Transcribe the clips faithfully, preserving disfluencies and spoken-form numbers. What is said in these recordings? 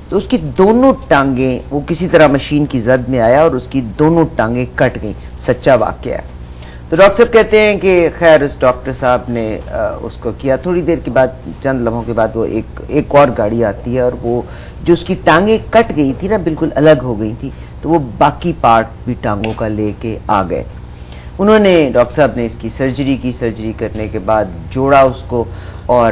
تو اس کی دونوں ٹانگیں، وہ کسی طرح مشین کی زد میں آیا اور اس کی دونوں ٹانگیں کٹ گئیں. سچا واقعہ ہے. تو ڈاکٹر صاحب کہتے ہیں کہ خیر اس ڈاکٹر صاحب نے اس کو کیا. تھوڑی دیر کے بعد، چند لمحوں کے بعد، وہ ایک ایک اور گاڑی آتی ہے اور وہ جو اس کی ٹانگیں کٹ گئی تھی نا، بالکل الگ ہو گئی تھی، تو وہ باقی پارٹ بھی ٹانگوں کا لے کے آ گئے. انہوں نے، ڈاکٹر صاحب نے اس کی سرجری کی. سرجری کرنے کے بعد جوڑا اس کو اور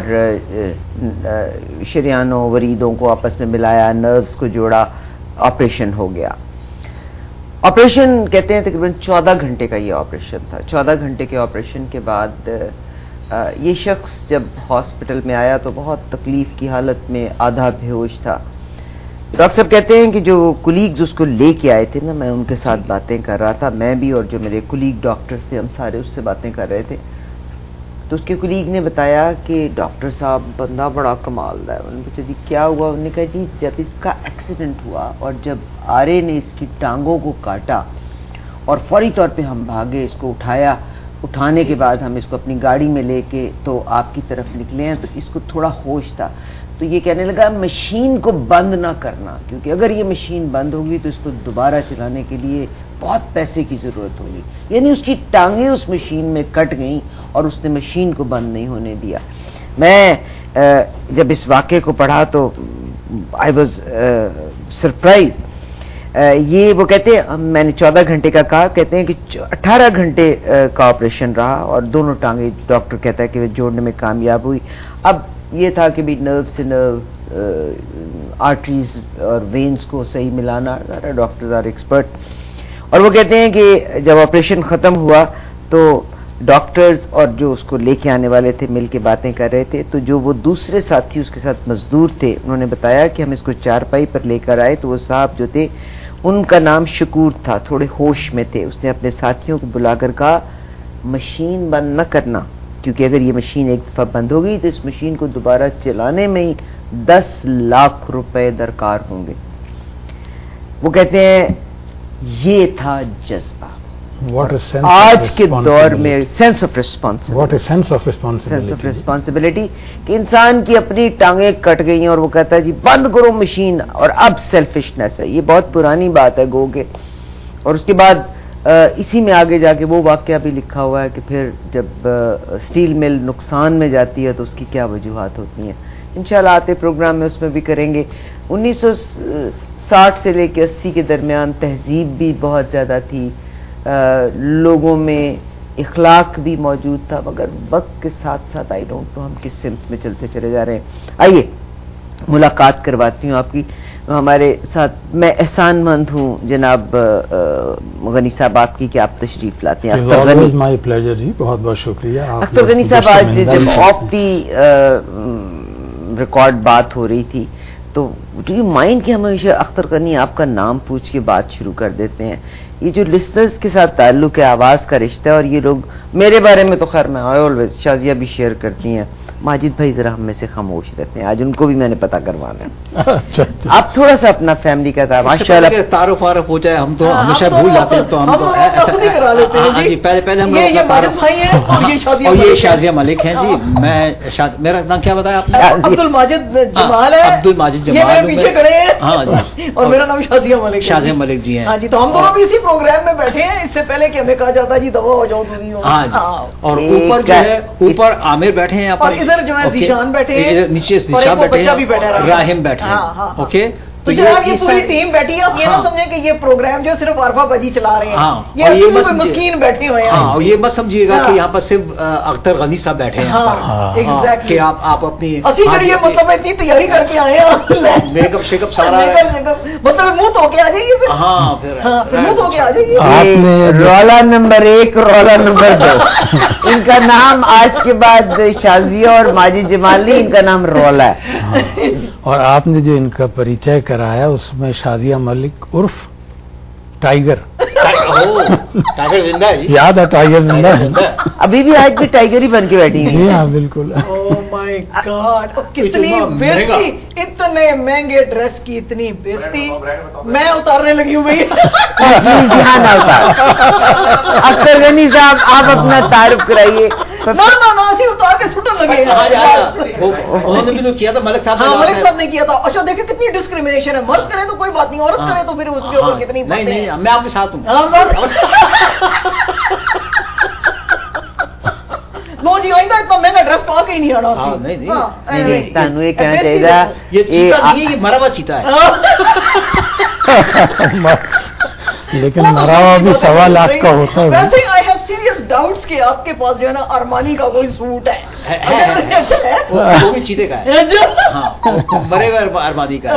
شریانوں وریدوں کو آپس میں ملایا، نروز کو جوڑا، آپریشن ہو گیا. آپریشن کہتے ہیں تقریباً چودہ گھنٹے کا یہ آپریشن تھا. چودہ گھنٹے کے آپریشن کے بعد یہ شخص جب ہاسپٹل میں آیا تو بہت تکلیف کی حالت میں، آدھا بے ہوش تھا. ڈاکٹر صاحب کہتے ہیں کہ جو کولیگز اس کو لے کے آئے تھے نا، میں ان کے ساتھ باتیں کر رہا تھا، میں بھی اور جو میرے کولیگ ڈاکٹرز تھے ہم سارے اس سے باتیں کر رہے تھے. تو اس کے کولیگ نے بتایا کہ ڈاکٹر صاحب بندہ بڑا کمال دا ہے. انہوں نے پوچھا جی کیا ہوا؟ انہوں نے کہا جی جب اس کا ایکسیڈنٹ ہوا اور جب آرے نے اس کی ٹانگوں کو کاٹا اور فوری طور پہ ہم بھاگے، اس کو اٹھایا، اٹھانے کے بعد ہم اس کو اپنی گاڑی میں لے کے تو آپ کی طرف نکلے ہیں، تو اس کو تھوڑا ہوش تھا. تو یہ کہنے لگا مشین کو بند نہ کرنا، کیونکہ اگر یہ مشین بند ہوگی تو اس کو دوبارہ چلانے کے لیے بہت پیسے کی ضرورت ہوگی. یعنی اس کی ٹانگیں اس مشین میں کٹ گئیں اور اس نے مشین کو بند نہیں ہونے دیا. میں جب اس واقعے کو پڑھا تو آئی واز سرپرائز. یہ وہ کہتے ہیں، میں نے چودہ گھنٹے کا کہا، کہتے ہیں کہ اٹھارہ گھنٹے کا آپریشن رہا اور دونوں ٹانگیں ڈاکٹر کہتا ہے کہ وہ جوڑنے میں کامیاب ہوئی. اب یہ تھا کہ بھی نرو سے نرو، آرٹریز اور وینز کو صحیح ملانا. Doctors are expert. اور وہ کہتے ہیں کہ جب آپریشن ختم ہوا تو ڈاکٹرز اور جو اس کو لے کے آنے والے تھے مل کے باتیں کر رہے تھے. تو جو وہ دوسرے ساتھی اس کے ساتھ مزدور تھے، انہوں نے بتایا کہ ہم اس کو چارپائی پر لے کر آئے تو وہ صاحب جو تھے ان کا نام شکور تھا، تھوڑے ہوش میں تھے. اس نے اپنے ساتھیوں کو بلا کر کہا مشین بند نہ کرنا، کیونکہ اگر یہ مشین ایک دفعہ بند ہو گئی تو اس مشین کو دوبارہ چلانے میں ہی دس لاکھ روپے درکار ہوں گے. وہ کہتے ہیں یہ تھا جذبہ. آج کے دور میں sense of responsibility, sense of responsibility کہ انسان کی اپنی ٹانگیں کٹ گئی اور وہ کہتا ہے جی بند کرو مشین، اور اب سیلفشنس ہے. یہ بہت پرانی بات ہے گو کے. اور اس کے بعد اسی میں آگے جا کے وہ واقعہ بھی لکھا ہوا ہے کہ پھر جب اسٹیل مل نقصان میں جاتی ہے تو اس کی کیا وجوہات ہوتی ہیں. انشاءاللہ آتے پروگرام میں اس میں بھی کریں گے. انیس سو ساٹھ سے لے کے اسی کے درمیان تہذیب بھی بہت زیادہ تھی، لوگوں میں اخلاق بھی موجود تھا، مگر وقت کے ساتھ ساتھ آئی ڈونٹ نو ہم کس سمت میں چلتے چلے جا رہے ہیں. آئیے ملاقات کرواتی ہوں آپ کی ہمارے ساتھ. میں احسان مند ہوں جناب غنی صاحب آپ کی کہ آپ تشریف لاتے ہیں. اختر غنی، مائی پلیجر جی، بہت بہت شکریہ. اختر غنی صاحب آج جب آف دی ریکارڈ بات ہو رہی تھی تو ڈو یو مائنڈ کہ ہم ہمیشہ اختر غنی آپ کا نام پوچھ کے بات شروع کر دیتے ہیں؟ یہ جو لسنرز کے ساتھ تعلق ہے، آواز کا رشتہ ہے، اور یہ لوگ میرے بارے میں تو خیر میں آلویز شازیہ بھی شیئر کرتی ہیں، ماجد بھائی ذرا ہم میں سے خاموش رہتے ہیں، آج ان کو بھی میں نے پتہ کروانا ہے. آپ تھوڑا سا اپنا فیملی کا تھا ماشاءاللہ تعارف وارف ہو جائے. ہم تو ہمیشہ بھول جاتے ہیں، تو ہم تو جی پہلے پہلے ہم لوگ اور یہ شازیہ ملک ہیں جی. میں میرا نام کیا بتایا آپ نے؟ عبد الماجد جمال ہے. عبد الماجد جمال پیچھے کھڑے ہیں. ہاں جی. اور میرا نام شازیہ ملک. شازیہ ملک جی ہیں. ہاں جی. تو ہم دونوں بھی اسی پروگرام میں بیٹھے ہیں. اس سے پہلے کہ ہمیں کہا جاتا جی دوا ہو جاؤ تم. ہاں جی. اور اوپر جو ہے اوپر عامر بیٹھے ہیں، اور ادھر جو ہے ذیشان بیٹھے ہیں، نیچے ذیشان بیٹھے ہیں، راہم بیٹھے ہیں. اوکے. تو جناب یہ پوری ٹیم بیٹھی ہے. آپ یہ نہ سمجھیں کہ یہ پروگرام جو صرف عارفہ باجی چلا رہے ہیں، یہ مسکین بیٹھے ہوئے ہیں. ہاں، یہ مت سمجھیے گا کہ یہاں پر صرف اختر غنی صاحب بیٹھے ہیں کہ آپ آپ اپنی اسی ذریعے مطلب اتنی تیاری کر کے آئے ہیں، میک اپ شیک اپ سارا مطلب منہ دھو کے آ جائیے. ہاں پھر منہ دھو کے آ جائیے. رولا نمبر ایک، رولا نمبر دو. ان کا نام آج کے بعد شازیہ اور ماجد جمال نہیں، ان کا نام رولا ہے. اور آپ نے جو ان کا پریچے کرایا اس میں شازیہ ملک عرف ٹائیگر. ٹائیگر زندہ ہے. یاد ہے ٹائیگر زندہ ہے. ابھی بھی آج بھی ٹائیگر ہی بن کے بیٹھی ہے. ہاں بالکل. مائی گاڈ کتنی بےزتی, اتنے مہنگے ڈریس کی اتنی بےزتی. میں اتارنے لگی ہوں بھائی. اختر غنی صاحب آپ اپنا تعارف کرائیے. اتار کے چھٹن لگے. انہوں نے بھی تو کیا تھا ملک صاحب. ہاں ملک صاحب نے کیا تھا. اچھا دیکھیں کتنی ڈسکریمنیشن ہے. مرد کرے تو کوئی بات نہیں, عورت کرے تو پھر اس کے اوپر کتنی. نہیں نہیں میں آپ کے ساتھ ہوں. نو جی آئندہ اتنا مہنگا ڈریس پا کے ہی نہیں آنا. نہیں نہیں تانوں یہ کہنا چاہیے یہ چیتا نہیں ہے, یہ مرا ہوا چیتا ہے. لیکن مرا ہوا بھی سوا لاکھ کا ہوتا ہے. ویسے آئی ہیو سیریس ڈاؤٹس کہ آپ کے پاس جو ہے نا ارمانی کا کوئی سوٹ ہے. وہ بھی چیتے کا ہے. مرے گا ارمانی کا.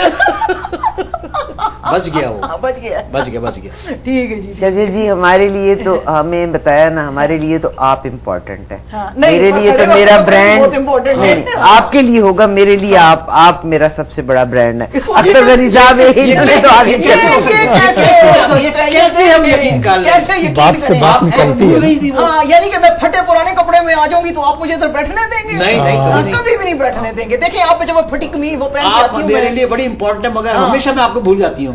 بچ گیا وہ, بچ گیا بچ گیا بچ گیا. ٹھیک ہے جی. شجر جی ہمارے لیے تو ہمیں بتایا نا, ہمارے لیے تو آپ امپورٹنٹ ہیں. میرے لیے تو میرا برانڈ آپ کے لیے ہوگا, میرے لیے آپ آپ میرا سب سے بڑا برانڈ ہے. اختر غنی صاحب تو آگے کیسے ہم یقین کر لیں. بات سے بات نکلتی ہے. ہاں یعنی کہ میں پھٹے پرانے کپڑے میں آ جاؤں گی تو آپ مجھے ادھر بیٹھنے دیں گے؟ نہیں نہیں کبھی بھی نہیں بیٹھنے دیں گے. دیکھیں آپ جب پھٹی قمیض وہ پہن آپ میرے لیے بڑی امپورٹنٹ ہے, مگر ہمیشہ میں آپ کو بھول جاتی ہوں.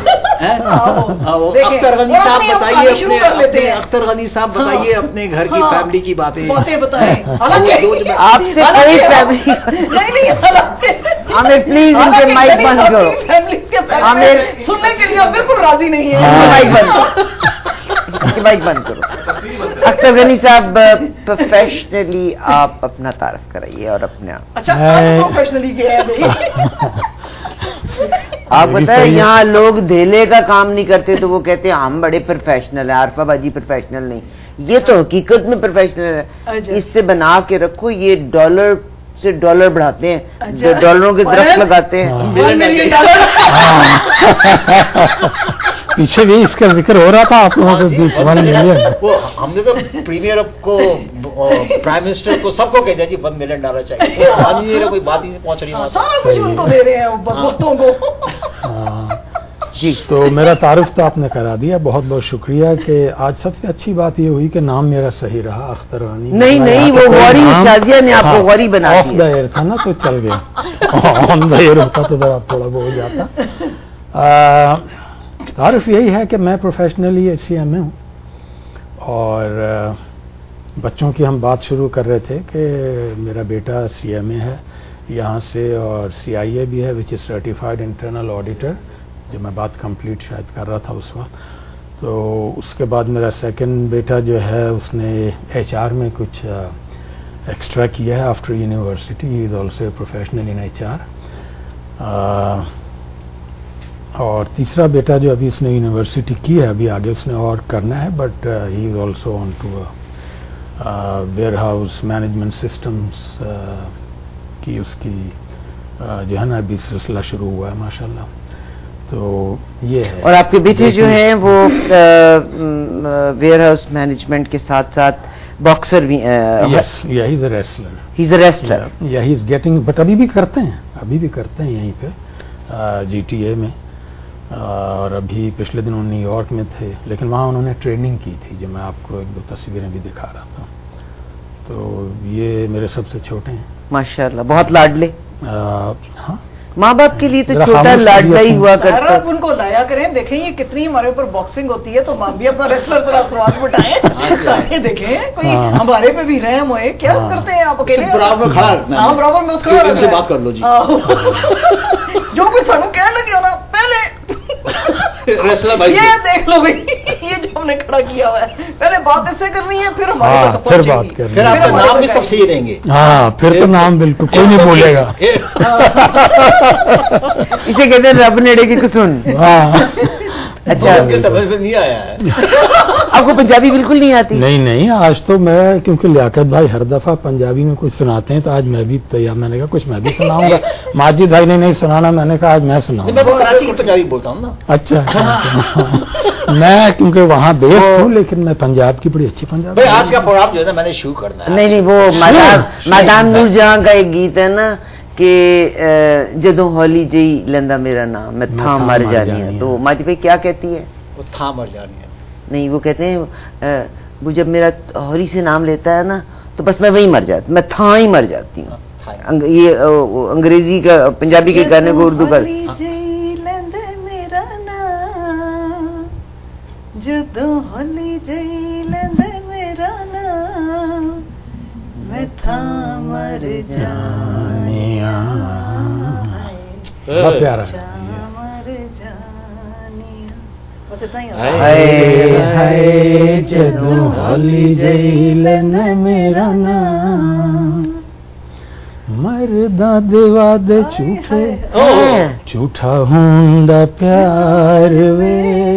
اختر غنی صاحب بتائیے اپنے اختر غنی صاحب بتائیے اپنے گھر کی فیملی کی باتیں بتائیں. آپ سے کوئی فیملی ہمیں پلیز ان کے مائک بند کرو. ہمیں سننے کے لیے بالکل راضی نہیں ہے. مائک بند کرو, مائک بند کرو. اختر غنی صاحب پروفیشنلی آپ اپنا تعارف کرائیے اور اپنے آپ. اچھا پروفیشنلی کیا ہے آپ بتائیں, یہاں لوگ دھیلے کا کام نہیں کرتے تو وہ کہتے ہیں ہم بڑے پروفیشنل ہیں. عارفہ باجی پروفیشنل نہیں, یہ تو حقیقت میں پروفیشنل ہے. اس سے بنا کے رکھو, یہ ڈالر سے ڈالر بڑھاتے ہیں, جو ڈالروں کے درخت لگاتے ہیں. پیچھے بھی اس کا ذکر ہو رہا تھا آپ لوگوں کے بیچ. ون ملین ہم نے تو پریمیئر کو پرائم منسٹر کو سب کو کہہ دیا جی ون ملین ڈالر چاہیے. کوئی بات ہی پہنچ رہی جی. تو میرا تعارف تو آپ نے کرا دیا, بہت بہت شکریہ. کہ آج سب سے اچھی بات یہ ہوئی کہ نام میرا صحیح رہا, اختر غنی. نہیں نہیں وہ غوری شازیہ نے آپ کو غوری بنا دیا. آف دا ایئر تھا نا تو چل گیا, آن دا ایئر ہوتا تو ذرا تھوڑا وہ ہو جاتا. تعارف یہی ہے کہ میں پروفیشنلی سی ایم اے ہوں, اور بچوں کی ہم بات شروع کر رہے تھے کہ میرا بیٹا سی ایم اے ہے یہاں سے, اور سی آئی اے بھی ہے which is certified internal auditor, جو میں بات کمپلیٹ شاید کر رہا تھا اس وقت. تو اس کے بعد میرا سیکنڈ بیٹا جو ہے اس نے ایچ آر میں کچھ ایکسٹرا کیا ہے after university. He is also professional in H R. اور تیسرا بیٹا جو ابھی اس نے یونیورسٹی کی ہے, ابھی آگے اس نے اور کرنا ہے, but he is also on to warehouse management systems کی اس کی جو ہے نا ابھی سلسلہ شروع ہوا ہے ماشاء اللہ. تو یہ ہے. اور آپ کے بیٹے جو ہیں وہ ویئر ہاؤس مینجمنٹ کے ساتھ ساتھ باکسر بھی ہی از a wrestler. He is a wrestler یا ہی از گیٹنگ, بٹ ابھی بھی کرتے ہیں, ابھی بھی کرتے ہیں یہیں پہ جی ٹی اے میں. اور ابھی پچھلے دن نیو یارک میں تھے, لیکن وہاں انہوں نے ٹریننگ کی تھی, جو میں آپ کو ایک دو تصویریں بھی دکھا رہا تھا. تو یہ میرے سب سے چھوٹے ہیں ماشاء اللہ, بہت لاڈلے. ہاں ماں باپ کے لیے تو چھوٹا لاڈلا ہی ہوا کرتا. آپ ان کو لایا کریں, دیکھیں یہ کتنی ہمارے اوپر باکسنگ ہوتی ہے, تو ماں بھی اپنا ریسلر ذرا سواد بٹائیں, دیکھیں کوئی ہمارے پہ بھی رحم ہوئے. کیا کرتے ہیں آپ اکیلے؟ برابر میں کھڑا, ہاں برابر میں اس کو سے بات کر لو جی. جو کچھ سانو کہنے لگے نا پہلے ریسلر بھائی یہ دیکھ لو بھائی, یہ جو ہم نے کھڑا کیا ہوا ہے, پہلے بات اس سے کرنی ہے, پھر ہمارے تک پھر بات کرنی, پھر آپ کا نام بھی سب صحیح رہیں گے. ہاں پھر تو نام بالکل کوئی نہیں بولے گا. اسے کہتے ہیں رب نیڑے کی کسن. اچھا سمجھ میں نہیں آیا ہے آپ کو پنجابی بالکل نہیں آتی؟ نہیں نہیں, آج تو میں کیونکہ لیاقت بھائی ہر دفعہ پنجابی میں کچھ سناتے ہیں, تو آج میں بھی تیار, میں نے کہا کچھ میں بھی سناؤں گا. ماجد بھائی نے نہیں سنانا, میں نے کہا آج میں سناؤں گا. میں کراچی کی پنجابی بولتا ہوں نا. اچھا میں کیونکہ وہاں بیس ہوں, لیکن میں پنجاب کی بڑی اچھی پنجابی. آج کا پروگرام جو ہے نا میں نے شروع کرنا ہے. نہیں نہیں, وہ میدان نور جہاں کا ایک گیت ہے نا کہ جدوں ہولی جی لیندا میرا نام میں تھا مر جانی ہے, تو ماجد بھائی کیا کہتی ہے؟ وہ تھا مر جانی ہے. نہیں, وہ کہتے ہیں وہ جب میرا ہولی سے نام لیتا ہے نا تو بس میں وہی مر جاتی, میں تھا ہی مر جاتی ہوں. یہ انگریزی کا پنجابی کے گانے کو اردو کر میرا نام جدو ہولی جی لیند میرا نام میں تھا مر جانیا بہت پیارا مر جانیا بس اتنا ہی ہے جدو ہولی جی لیند میرا نام مردا دیوا دے جھوٹے جھوٹا ہوندا پیار وے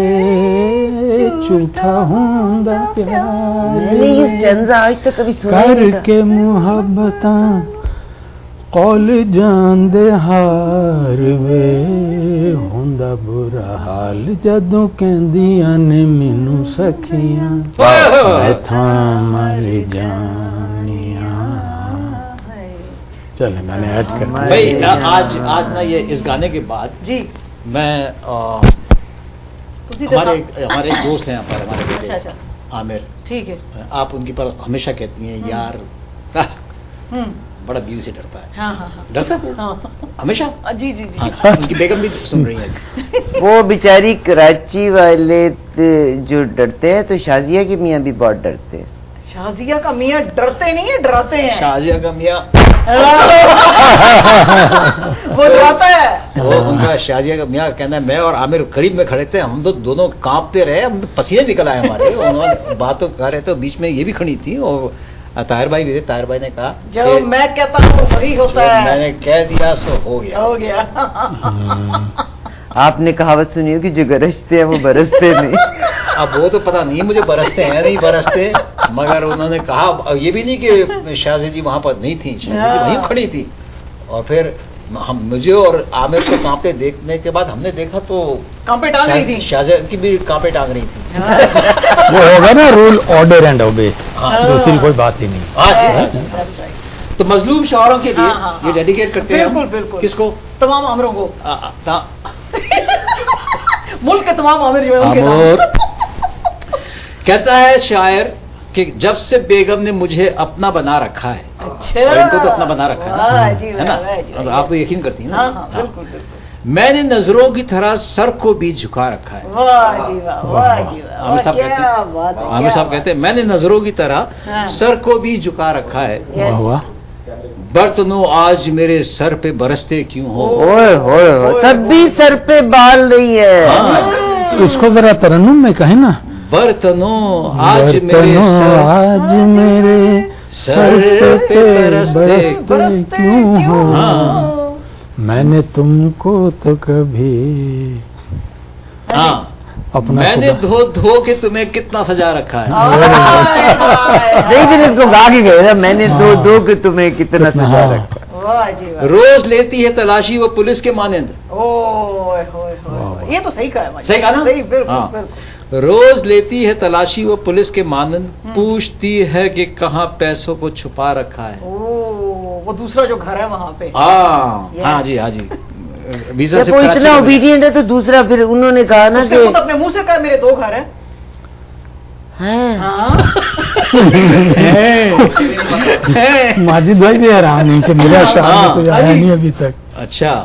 جھوٹا ہوندا پیار یہ جنزا آج تک کبھی سنا کر نہیں تھا کے محبتاں قول جان دے ہار وے ہوندا برا حال جدوں کہندیاں نے مینوں سکھیاں میں تھاں مر جانیاں. چلے میں نے ایڈ کر دیا. بھائی آج آج نا یہ اس گانے کے بعد جی میں ہمارے ہمارے ایک دوست ہیں یہاں پر ہمارے بیٹے عامر, ٹھیک ہے, آپ ان کی پر ہمیشہ کہتی ہیں یار بڑا بیوی سے ڈرتا ہے. ہاں ہاں ہاں ڈرتا ہے ہمیشہ. جی جی جی. ہاں ان کی بیگم بھی سن رہی ہے. وہ بیچاری کراچی والے جو ڈرتے ہیں تو شازیہ کے میاں بھی بہت ڈرتے ہیں. شازیہ کا میاں ڈرتے نہیں ہے, ڈراتے ہیں. شازیہ کا میاں وہ ڈراتا ہے. وہ ان کا شازیہ کا میاں کہنا ہے میں اور عامر قریب میں کھڑے تھے, ہم تو دونوں کانپتے رہے, ہم پسینے نکل آئے ہمارے. انہوں نے بات تو کر رہے تھے, بیچ میں یہ بھی کھڑی تھی اور طاہر بھائی بھی تھے. طاہر بھائی نے کہا جو میں کہتا ہوں وہی ہوتا ہے, میں نے کہہ دیا سو ہو گیا ہو گیا. آپ نے کہاوت سنی ہو کہ جو گرجتے ہیں وہ برستے نہیں. اب وہ تو پتہ نہیں مجھے برستے ہیں نہیں برستے, مگر انہوں نے کہا یہ بھی نہیں کہ شازی جی وہاں پر نہیں تھی, شازی جی وہیں کھڑی تھی. اور پھر ہم مجھے اور عامر کو کانپتے دیکھنے کے بعد ہم نے دیکھا تو کانپے ٹانگ رہی تھی, شازیہ کی بھی کانپے ٹانگ رہی تھی. وہ ہوگا نا رول آرڈر اینڈ اوبے, دوسری کوئی بات ہی نہیں. تو مظلوم شوہروں کے لیے یہ ڈیڈیکیٹ کرتے ہیں. بالکل بالکل. کس کو؟ تمام عامروں کو, ملک کے تمام عامر جو ہے. کہتا ہے شاعر کہ جب سے بیگم نے مجھے اپنا بنا رکھا ہے, اور ان کو تو اپنا بنا رکھا ہے نا, آپ تو یقین کرتی ہیں نا. بالکل بالکل. میں نے نظروں کی طرح سر کو بھی جھکا رکھا ہے. عامر صاحب کہتے ہیں عامر صاحب کہتے ہیں میں نے نظروں کی طرح سر کو بھی جھکا رکھا ہے. برتنوں آج میرے سر پہ برستے کیوں ہو, تب بھی سر پہ بال نہیں ہے. اس کو ذرا ترنم میں کہیں نا, برتنوں آج میرے سر آج میرے سر پہ برستے کیوں ہو, میں نے تم کو تو کبھی ہاں اپنا میں نے دھو دھو کے تمہیں کتنا سجا رکھا ہے. نہیں پھر اس کو گا کے گئے نا, میں نے دو دو کہ تمہیں کتنا سجا رکھا. روز لیتی ہے تلاشی وہ پولیس کے مانند. یہ تو صحیح کہا ہے, صحیح کہا نا. روز لیتی ہے تلاشی وہ پولیس کے مانند, پوچھتی ہے کہ کہاں پیسوں کو چھپا رکھا ہے. وہ دوسرا جو گھر ہے وہاں پہ. ہاں جی ہاں جی. وہ اتنا اوبیڈینٹ ہے تو دوسرا پھر انہوں نے کہا نا کہ اپنے منہ سے کہا میرے دو گھر ہیں. ماجد بھائی بھی حیران نہیں کہ میرا شاعر کوئی آیا نہیں ابھی تک. اچھا,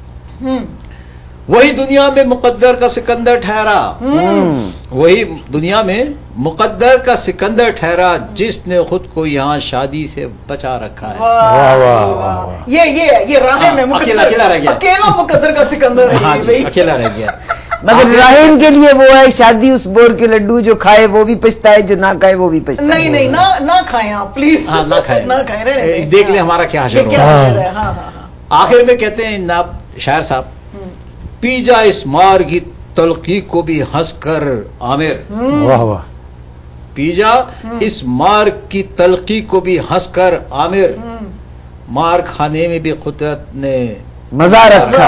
وہی دنیا میں مقدر کا سکندر ٹھہرا, وہی دنیا میں مقدر کا سکندر ٹھہرا جس نے خود کو یہاں شادی سے بچا رکھا ہے. واہ واہ واہ. یہ یہ یہ راہ میں اکیلا اکیلا رہ گیا, اکیلا مقدر کا سکندر ہے. ہاں جی اکیلا رہ گیا. مگر راہین کے لیے وہ ہے شادی اس بور کے لڈو, جو کھائے وہ بھی پچھتا ہے, جو نہ کھائے وہ بھی پچھتا ہے. نہیں نہیں نہ کھائیں آپ پلیز. ہاں نہ کھائیں, نہ کھائیں, دیکھ لیں ہمارا کیا حشر ہے. آخر میں کہتے ہیں جناب شاعر صاحب, پی جا اس مار کی تلخی کو بھی ہنس کر عامر. واہ واہ. پی جا اس مار کی تلخی کو بھی ہنس کر عامر, مار کھانے میں بھی قدرت نے مزہ رکھا.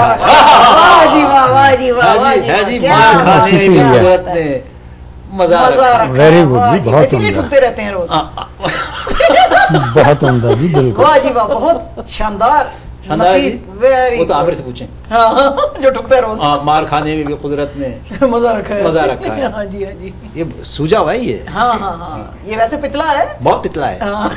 ہے جی, مار کھانے میں بھی قدرت نے مزہ رکھا. ویری گڈ, بہت عمدہ رہتے ہیں روز. بہت عمدہ جی, بالکل. واہ جی واہ, بہت شاندار. शानदार जी, वो तो आमिर से पूछें। हाँ, जो ठुकता है रोज। हाँ, मार खाने में भी कुदरत ने मजा रखा है। मजा रखा है। हाँ जी, हाँ जी। ये सूजा हुआ है ये। हाँ हाँ हाँ, ये वैसे पितला है, बहुत पितला है। हाँ।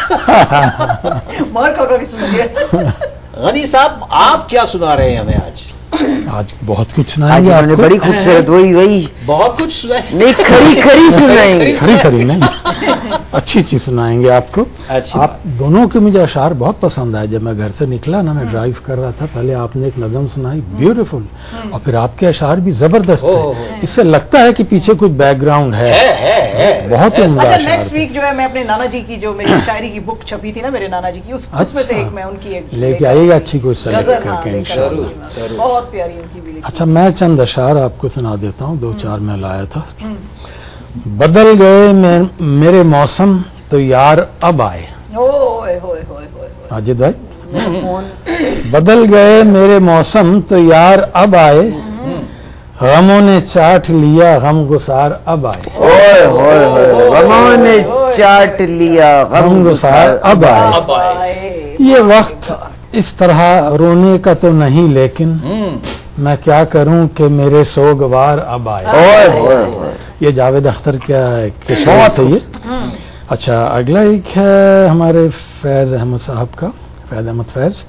मार खा खा के सुनिए। गनी साहब, आप क्या सुना रहे हैं हमें आज? आज बहुत कुछ आज सुनाएंगे उन्होंने आपको। बड़ी खूबसूरत, वही वही बहुत कुछ सुनाए। नहीं, खरी खरी सुनाएंगे। खरी खरी नहीं, अच्छी चीज सुनाएंगे आपको। अच्छी आप दोनों के मुझे अशार बहुत पसंद आए। जब मैं घर से निकला ना, मैं ड्राइव कर रहा था, पहले आपने एक नज़म सुनाई, ब्यूटीफुल, और फिर आपके अशार भी जबरदस्त ओ, है। ओ, इससे लगता है कि पीछे कुछ बैकग्राउंड है, है, है, है, बहुत ही उम्दा अच्छा, अशार नेक्स्ट थे। वीक जो है मैं अपने नाना जी की, जो मेरी शायरी की बुक छपी थी ना मेरे नाना जी की, उस उसमें से अच्छा। एक मैं उनकी एक लेके आइएगा अच्छी कोई सेलेक्ट गजल, हाँ, करके लेकर इंशाल्लाह। आऊंगी मैं। जरूर। बहुत प्यारी उनकी भी लिखी। अच्छा, मैं चंद अशार आपको सुना देता हूँ, दो चार मैं लाया था। हम्म। बदल गए मे- मेरे मौसम तो यार अब आए। ओए होए होए होए होए। माजिद भाई, मेरा फोन। बदल गए मेरे मौसम तो यार अब आए, गमों ने चाट लिया गम गुसार अब आए। ओए होए होए, गमों ने चाट लिया गम गुसार अब आए। अब आए। ये वक्त इस तरह रोने का तो नहीं, लेकिन हम्म, मैं क्या करूं कि मेरे सोगवार अब आए। ओए होए होए। ये जावेद अख्तर क्या के शेर थे ये। अच्छा, अगला एक है हमारे फैज अहमद साहब का, फैज अहमद फैज।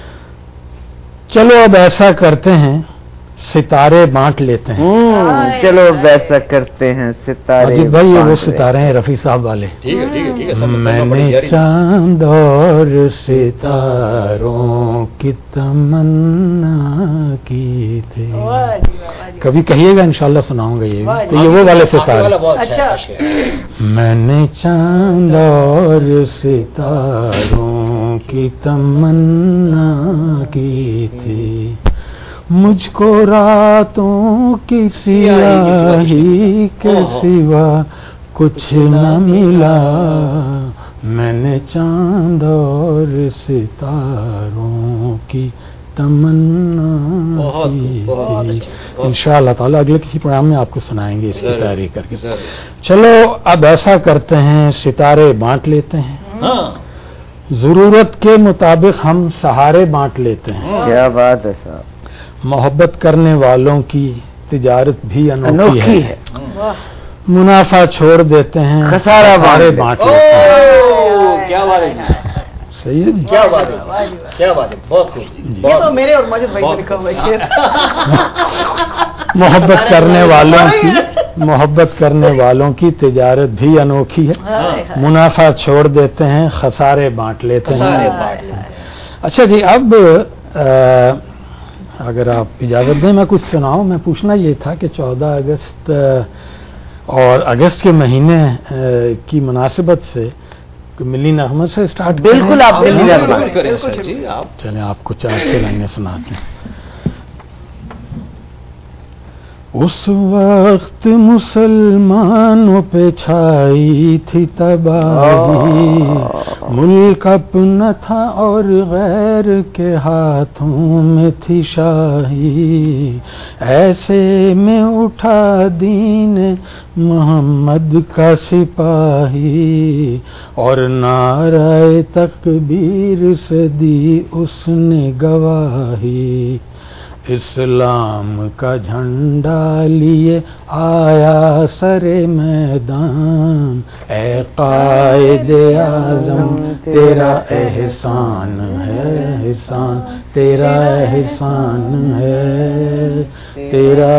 चलो अब ऐसा करते हैं, सितारे बांट लेते हैं। हम्म, चलो वैसा करते हैं, सितारे अजीत भाई, ये वो बांट सितारे हैं रफी साहब वाले। ठीक है, ठीक है, ठीक है। सब- सब बड़ी मैंने यारी। चांद और सितारों की तमन्ना की थी। वाह जी वाह, वाह जी। कभी कहिएगा, इंशाल्लाह सुनाऊंगा ये वाह भी। तो ये वो वाले आगे वाला सितारे। बहुत अच्छा है, अच्छा। शेर। मैंने चांद और सितारों की तमन्ना की थी, मुझको रातों की सियाही के सिवा कुछ न मिला। मैंने चांद और सितारों की तमन्ना बहुत की बहुत थी। अच्छी, बहुत- इंशाअल्लाह ताला अगले किसी प्रोग्राम में आपको सुनाएंगे इसकी जरूर, तैयारी करके। जरूर। चलो अब ऐसा करते हैं, सितारे बांट लेते हैं, हाँ, जरूरत के मुताबिक हम सहारे बांट लेते हैं। क्या बात है साहब, मोहब्बत करने वालों की तिजारत भी अनोखी, अनोखी है, है। वाह। मुनाफा छोड़ देते हैं, खसारा खसारे बांट बांट लेते हैं। ओ, क्या बात है जी, सही है जी। क्या बात है, वाह जी वाह। क्या बात है, बहुत खूब जी, ये बहुत तो खूब। मेरे और माजिद भाई पे बहुत लिखा हुआ है खूब। शेर। मोहब्बत करने वालों की मोहब्बत करने वालों की तिजारत भी अनोखी है, हाय, हाय। मुनाफा छोड़ देते हैं, खसारे बांट लेते खसारे हैं। बांट लेते हैं। अच्छा जी, अब आ, अगर आप इजाजत दें मैं कुछ सुनाऊं। मैं पूछना ये था कि चौदह अगस्त अ, और अगस्त के महीने अ, की मुनासिबत से मिली नगमत से स्टार्ट करें? बिल्कुल, आप मिली बिल्कुल, नगमा। बिल्कुल करें सर जी, आप। चलें आपको चार छह लाइनें सुनाते हैं। उस वक्त मुसलमानों पे छाई थी तबाही, मुल्क अपना था और गैर के हाथों में थी शाही। ऐसे में उठा दीन मोहम्मद का सिपाही, और नारे तकबीर से दी उसने गवाही। इस्लाम का झंडा लिए आया सरे मैदान, ए कायदे आज़म तेरा एहसान है, एहसान तेरा एहसान है, तेरा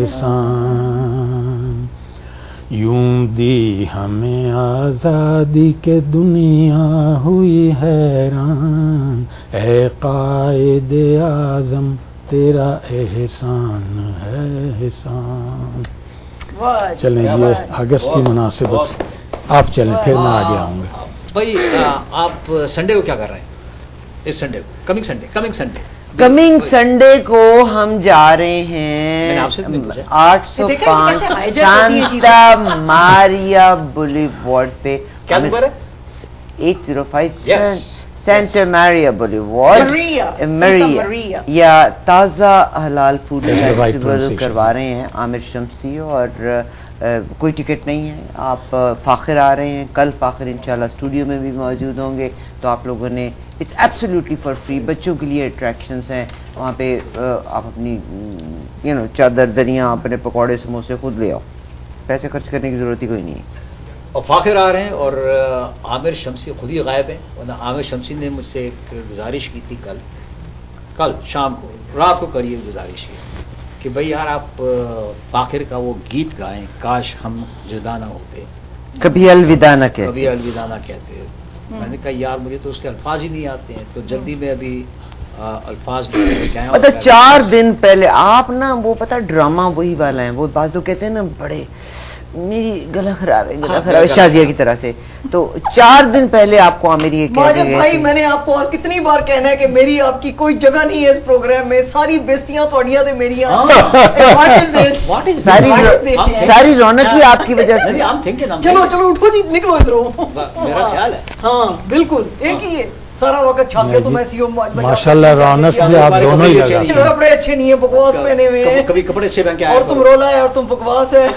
एहसान। यूं दी हमें आजादी के दुनिया हुई हैरान, ए कायदे आज़म तेरा एहसान है, एहसान। वाह। चलें क्या ये बात है। अगस्त की बहुत- मुनासिबत बहुत- से आप चलें, फिर मैं आगे आऊंगा। भाई, आ, आप संडे को क्या कर रहे हैं? इस संडे को, coming Sunday, coming Sunday coming Sunday को हम जा रहे मैंने आपसे तो नहीं हैं पूछा। आठ सौ देखा, पाँच कैसे hijack होती है चीजें। सांता मारिया बुलीवार्ड पे। क्या नंबर है? Eight zero five Yes. Santa Maria boulevard Maria یا تازہ حلال فوڈ فیسٹیول کروا رہے ہیں عامر شمسی, اور کوئی ٹکٹ نہیں ہے. آپ فاخر آ رہے ہیں, کل فاخر انشاءاللہ اسٹوڈیو میں بھی موجود ہوں گے, تو آپ لوگوں نے اٹس ایبسلیوٹلی فار فری, بچوں کے لیے اٹریکشنس ہیں وہاں پہ. آپ اپنی یو نو چادر دریاں اپنے پکوڑے سموسے خود لے آؤ, پیسے خرچ کرنے کی ضرورت ہی کوئی نہیں ہے. اور فاخر آ رہے ہیں اور عامر شمسی خود ہی غائب ہیں, ورنہ عامر شمسی نے مجھ سے ایک گزارش کی تھی کل کل شام کو, رات کو کریے گزارش کی کہ بھئی یار آپ فاخر کا وہ گیت گائیں, کاش ہم جدا نہ ہوتے, کبھی الوداع نہ کہتے, کبھی الوداع نہ کہتے. میں نے کہا یار مجھے تو اس کے الفاظ ہی نہیں آتے ہیں, تو جلدی میں ابھی الفاظ مطلب چار دن پہلے آپ نا وہ پتہ ڈرامہ وہی والا ہے, وہ بعض لوگ کہتے ہیں نا بڑے میری گلا خراب ہے گلا خراب ہے شادیہ کی طرح سے, تو چار دن پہلے آپ کو میری ماجد بھائی میں نے آپ کو اور کتنی بار کہنا ہے کہ میری آپ کی کوئی جگہ نہیں ہے اس پروگرام میں, ساری بےزتیاں توڑیاں تھے میری, ساری رونق ہی آپ کی وجہ سے. چلو چلو اٹھو جی نکلو ادھر, میرا خیال ہے ہاں بالکل ایک ہی ہے سارا وقت چھاپ کے تو میں سی ماشاءاللہ رونق بھی آپ دونوں ہی لگا, کپڑے اچھے نہیں ہیں, بکواس پہنے ہوئے ہیں, کبھی کپڑے اچھے پہن کے اور تم رولا ہے اور تم بکواس ہے.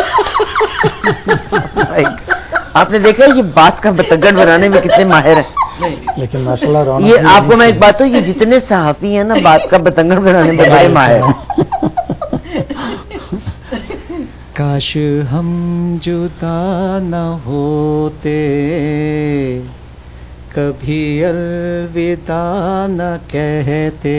آپ نے دیکھا یہ بات کا بتگڑ بنانے میں کتنے ماہر ہیں, لیکن ماشاءاللہ رونق یہ آپ کو میں ایک بات ہوں, یہ جتنے صحافی ہیں نا بات کا بتگڑ بنانے میں بڑے ماہر ہیں. کاش ہم جدا نہ ہوتے, کبھی الوداع نہ کہتے,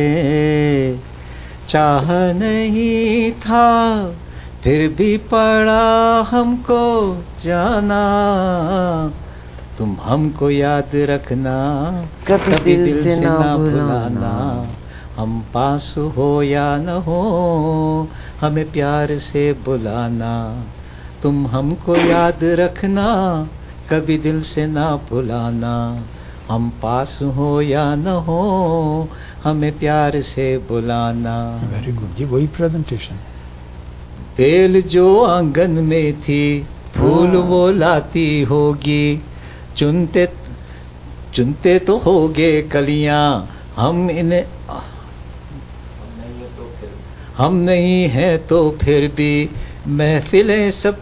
چاہ نہیں تھا پھر بھی پڑا ہم کو جانا, تم ہم کو یاد رکھنا کبھی دل سے نہ بھلانا, ہم پاس ہو یا نہ ہو ہمیں پیار سے بلانا, تم ہم کو یاد رکھنا کبھی دل سے نہ بھلانا, ہم پاس ہو یا نہ ہو ہمیں پیار سے بلانا. ویری گڈ جی, وہی پریزنٹیشن. بیل جو آنگن میں تھی پھول وہ لاتی ہوگی, چنتے چنتے تو ہوگے کلیاں, ہم انہیں ہم نہیں ہیں تو پھر بھی محفلیں سب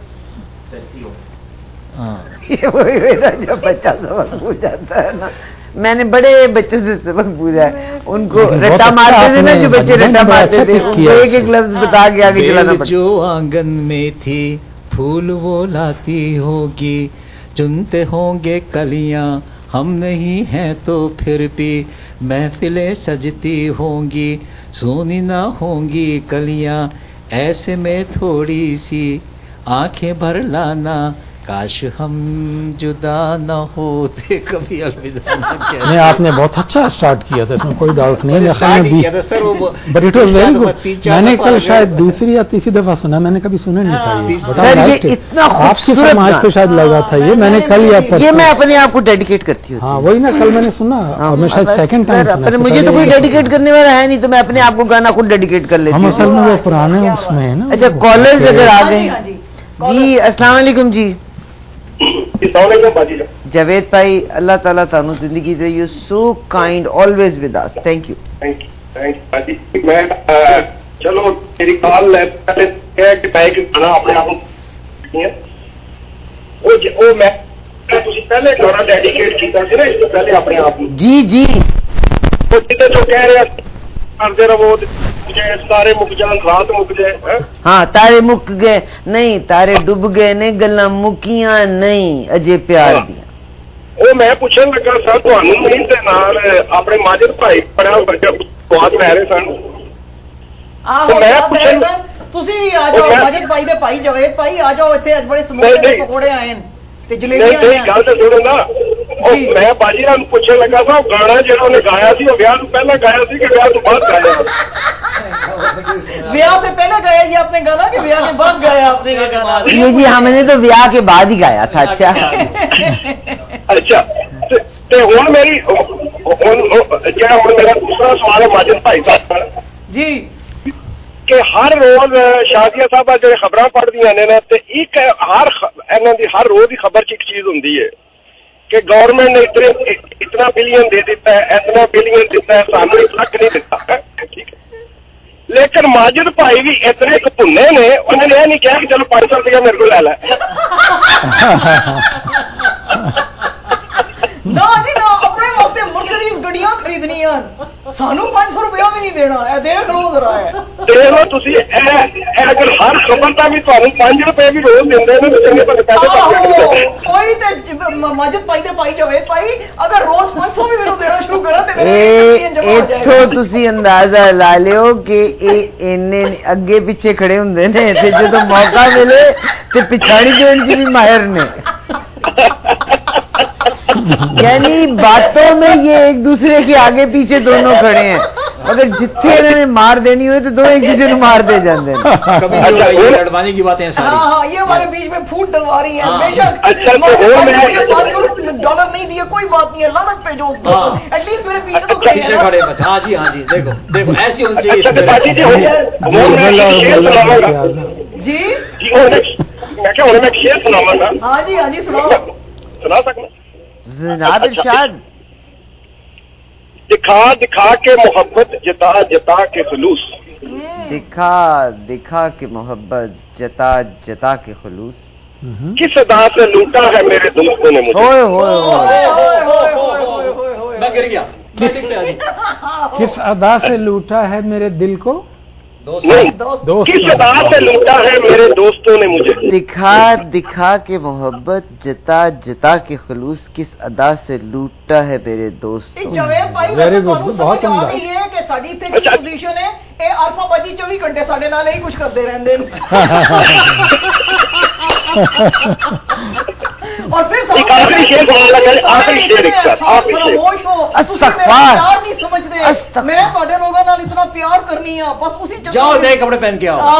جو بچہ سبق پوچھ جاتا ہے نا, میں نے بڑے بچوں سے سبق پوچھا ہے, ان کو رٹا مارتے تھے نا, جو بچے رٹا مارتے تھے ایک ایک لفظ بتا کے آگے چلانا پڑتا. جو آنگن میں تھی پھول وہ لاتی ہوگی, چنتے ہوں گے کلیاں, ہم نہیں ہیں تو پھر بھی محفلیں سجتی ہوں گی, سونی نہ ہوں گی کلیاں, ایسے میں تھوڑی سی آنکھیں بھر لانا, کاش ہم جدا نہ ہوتے کبھی الوداع نہ کہتے. نہیں آپ نے بہت اچھا اسٹارٹ کیا تھا, اس میں کوئی ڈاؤٹ نہیں ہے, but it was very good. میں نے کل شاید دوسری یا تیسری دفعہ سنا, میں نے کبھی سنا نہیں تھا یہ اتنا آپ کی سماج کو شاید لگا تھا یہ, میں نے کل یہ میں اپنے آپ کو ڈیڈیکیٹ کرتی ہوں. ہاں وہی نا, کل میں نے سنا اور میں شاید سیکنڈ ٹائم, مجھے تو کوئی ڈیڈیکیٹ کرنے والا ہے نہیں, تو میں اپنے آپ کو گانا خود ڈیڈیکیٹ کر لیتی ہوں. ہم اصل میں وہ پرانے اس میں ہے نا. اچھا کالرز اگر آ گئے جی, السلام علیکم جی. جاوید بھائی اللہ تعالیٰ تعالیٰ زندگی دے, you so kind always with us, thank you. میں چلو میری کال کھانا اپنے آپ پہلے گانا ڈیڈیکیٹ کیا پہلے اپنے آپ جی جی جو کہہ رہے کرتے رہو تارے مک جان رات مک جائے. ہاں تارے مک گئے نہیں, تارے ڈب گئے نے گلاں مکیاں نہیں اجے پیار دیا. وہ میں پوچھن لگا سر تمہیں اپنے ماجد بھائی بڑا بہت لے رہے سن, تھی بھی آ جاؤ ماجد بھائی دے بھائی جاوید بھائی آ جاؤ اتنے, بڑے سموسے پکوڑے آئے ہیں. گل تو سنو نا, میں باجی پوچھنے لگا تھا گانا جہاں انہیں گایا سی ویاہ تو پہلے گایا سی کہ ویاہ تو بعد گایا. ویاہ سے پہلے گایا یہ آپ نے گانا کہ ویاہ کے بعد گایا آپ نے گانا؟ یہ جی ہم نے تو ویاہ کے بعد ہی گایا تھا. اچھا اچھا ہوں میری جہاں ہوں میرا دوسرا سوال ہے ماجد بھائی صاحب جی, کہ ہر روز شادیہ صاحب جو خبر پڑھدیاں نے نا, ایک ہر ہر روز ہی خبر چ ایک چیز ہوندی ہے کہ گورنمنٹ نے اتنے اتنا بلین دے دیتا ہے, اتنا بلین دیتا ہے, سامنے ایک لاکھ نہیں دیتا ہے, ٹھیک ہے. لیکن ماجد بھائی بھی اتنے کپنے نے, انہوں نے یہ نہیں کہا کہ چلو پانچ سو روپیہ میرے کو لے لا. نہ جی نہ, اپنے واسطے مرسڈیز گڈیاں خریدنی ہیں, سانو پانچ سو روپیہ بھی نہیں دینا ہے. دیکھ لو ذرا ہے, دیکھ لو تسی, اگر ہر خبر کا بھی تمہیں پانچ روپے بھی روز دیندے نے تو چنگے بنے پیسے کوئی تے ماجد پائی تے پائی جاوید پائی اگر روز پانچ سو بھی میرے دینا شروع کرا تے اتھو تسی اندازہ لا لیو کہ اینے اگے پیچھے کھڑے ہوندے نے تے جدوں موقع ملے تے پچھاڑی دین چ بھی ماہر نے. یعنی باتوں میں یہ ایک دوسرے کے آگے پیچھے دونوں کھڑے ہیں, اگر جتنے انہوں نے مار دینی ہوئی تو دو ایک دوسرے کو مار دے جاندے ہیں. لڑوانے کی باتیں ساری. ہاں ہاں, یہ ہمارے بیچ میں پھوٹ ڈلوا رہی ہیں. بے شک پانچ سو ڈالر نہیں دیے کوئی بات نہیں ہے, لعنت پہ جو ایٹ لیسٹ میرے پیچھے تو پیچھے کھڑے بچ. ہاں جی ہاں جی, دیکھو دیکھو ایسی ہونی چاہیے. جی میں کیا انہیں میں شعر سناواں گا. ہاں جی ہاں جی, سناؤ. سنا سکنا جناب ارشاد. دکھا دکھا کے محبت جتا جتا کے خلوص, دکھا دکھا کے محبت جتا جتا کے خلوص, کس ادا سے لوٹا ہے میرے دوستوں نے مجھے. ہوئے ہوئے ہوئے, میں گر گیا. کس ادا سے لوٹا ہے میرے دل کو, کس ادا سے لوٹا ہے میرے دوستوں نے مجھے. دکھا دکھا کے محبت جتا جتا کے خلوص, کس ادا سے لوٹا ہے میرے دوست. جاوید بھائی ویری گڈ, بہت عمدہ. یہ ہے کہ ساڈی تے کی پوزیشن ہے, اے الفا باجی چوبی گھنٹے ساڈے نال ہی کچھ کرتے رہندے نے. اور پھر آخری شعر سنانا ہے, آخری شعر ایک ساتھ, آخری شعر. استغفار نہیں سمجھتے, میں تواڈے لوگاں نال اتنا پیار کرنی ہے, بس اسی چکر. جاؤ نئے کپڑے پہن کے آؤ.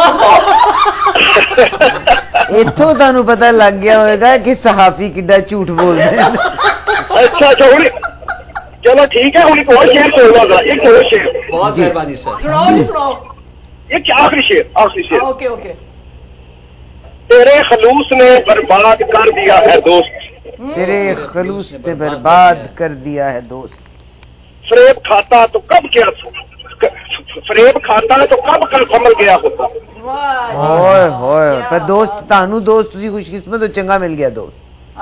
اتوں تمہیں پتہ لگ گیا ہوئے گا کہ صحافی کڈا جھوٹ بولتے ہیں. اچھا اچھا, چلو ٹھیک ہے, ہوں ایک اور شعر سنوا گا, ایک اور شعر. بہت مہربانی سر. سناؤ جی سناؤ. ایک آخری شعر, آخری شعر. Okay okay. تیرے خلوص نے برباد کر دیا ہے دوست, تیرے خلوص نے برباد کر دیا ہے دوست. فریب کھاتا تو کب کیا فریب کھاتا ہے تو کب کل سمجھ گیا ہوتا. ہوئے ہوئے, پر دوست تانو دوست تسی خوش قسمت, چنگا مل گیا دوست.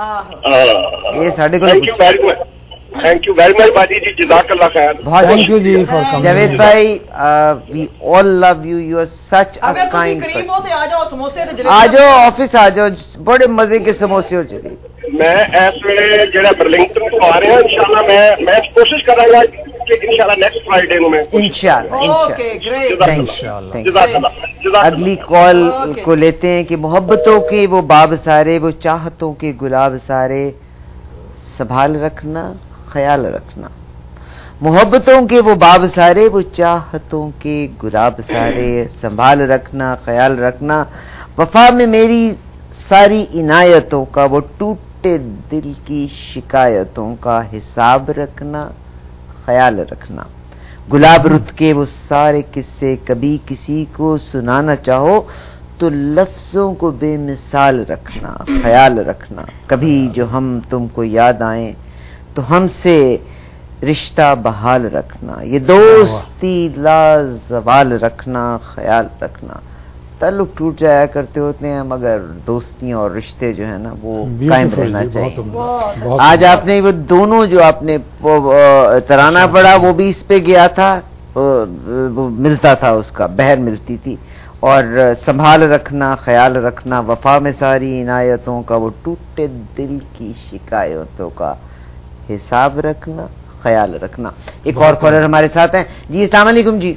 یہ ساڈے کو تھینک یو ویری مچ باجی جی, جزاک اللہ خیر. تھینک یو جی فار کمنگ. جاوید بھائی, we all love you, you are such a kind کریم ہو تے آ جاؤ, سموسے تے جلیبی آ جاؤ آفس آ جاؤ, بڑے مزے کے سموسے اور جلیبی. میں اس ویلے جڑا برلنگٹن تو آ رہا ہوں, انشاءاللہ میں میں کوشش کراں گا کہ انشاءاللہ نیکسٹ فرائیڈے نو میں انشاءاللہ اوکے گریٹ. جزاک اللہ. اگلی کال کو لیتے ہیں کہ محبتوں کے وہ باب سارے, وہ چاہتوں کے گلاب سارے, سنبھال رکھنا خیال رکھنا. محبتوں کے وہ باب سارے, وہ چاہتوں کے گلاب سارے, سنبھال رکھنا خیال رکھنا. وفا میں میری ساری عنایتوں کا, وہ ٹوٹے دل کی شکایتوں کا حساب رکھنا خیال رکھنا. گلاب رت کے وہ سارے قصے, کبھی کسی کو سنانا چاہو تو لفظوں کو بے مثال رکھنا خیال رکھنا. کبھی جو ہم تم کو یاد آئیں تو ہم سے رشتہ بحال رکھنا. یہ دوستی لا زوال رکھنا خیال رکھنا. تعلق ٹوٹ جایا کرتے ہوتے ہیں, مگر دوستیاں اور رشتے جو ہیں نا وہ قائم رہنا چاہیے. آج آپ نے وہ دونوں جو آپ نے ترانہ پڑھا, وہ بھی اس پہ گیا تھا, وہ ملتا تھا, اس کا بہر ملتی تھی. اور سنبھال رکھنا خیال رکھنا, وفا میں ساری عنایتوں کا, وہ ٹوٹے دل کی شکایتوں کا حساب رکھنا خیال رکھنا. ایک اور کالر ہمارے ساتھ ہیں. جی السلام علیکم. جی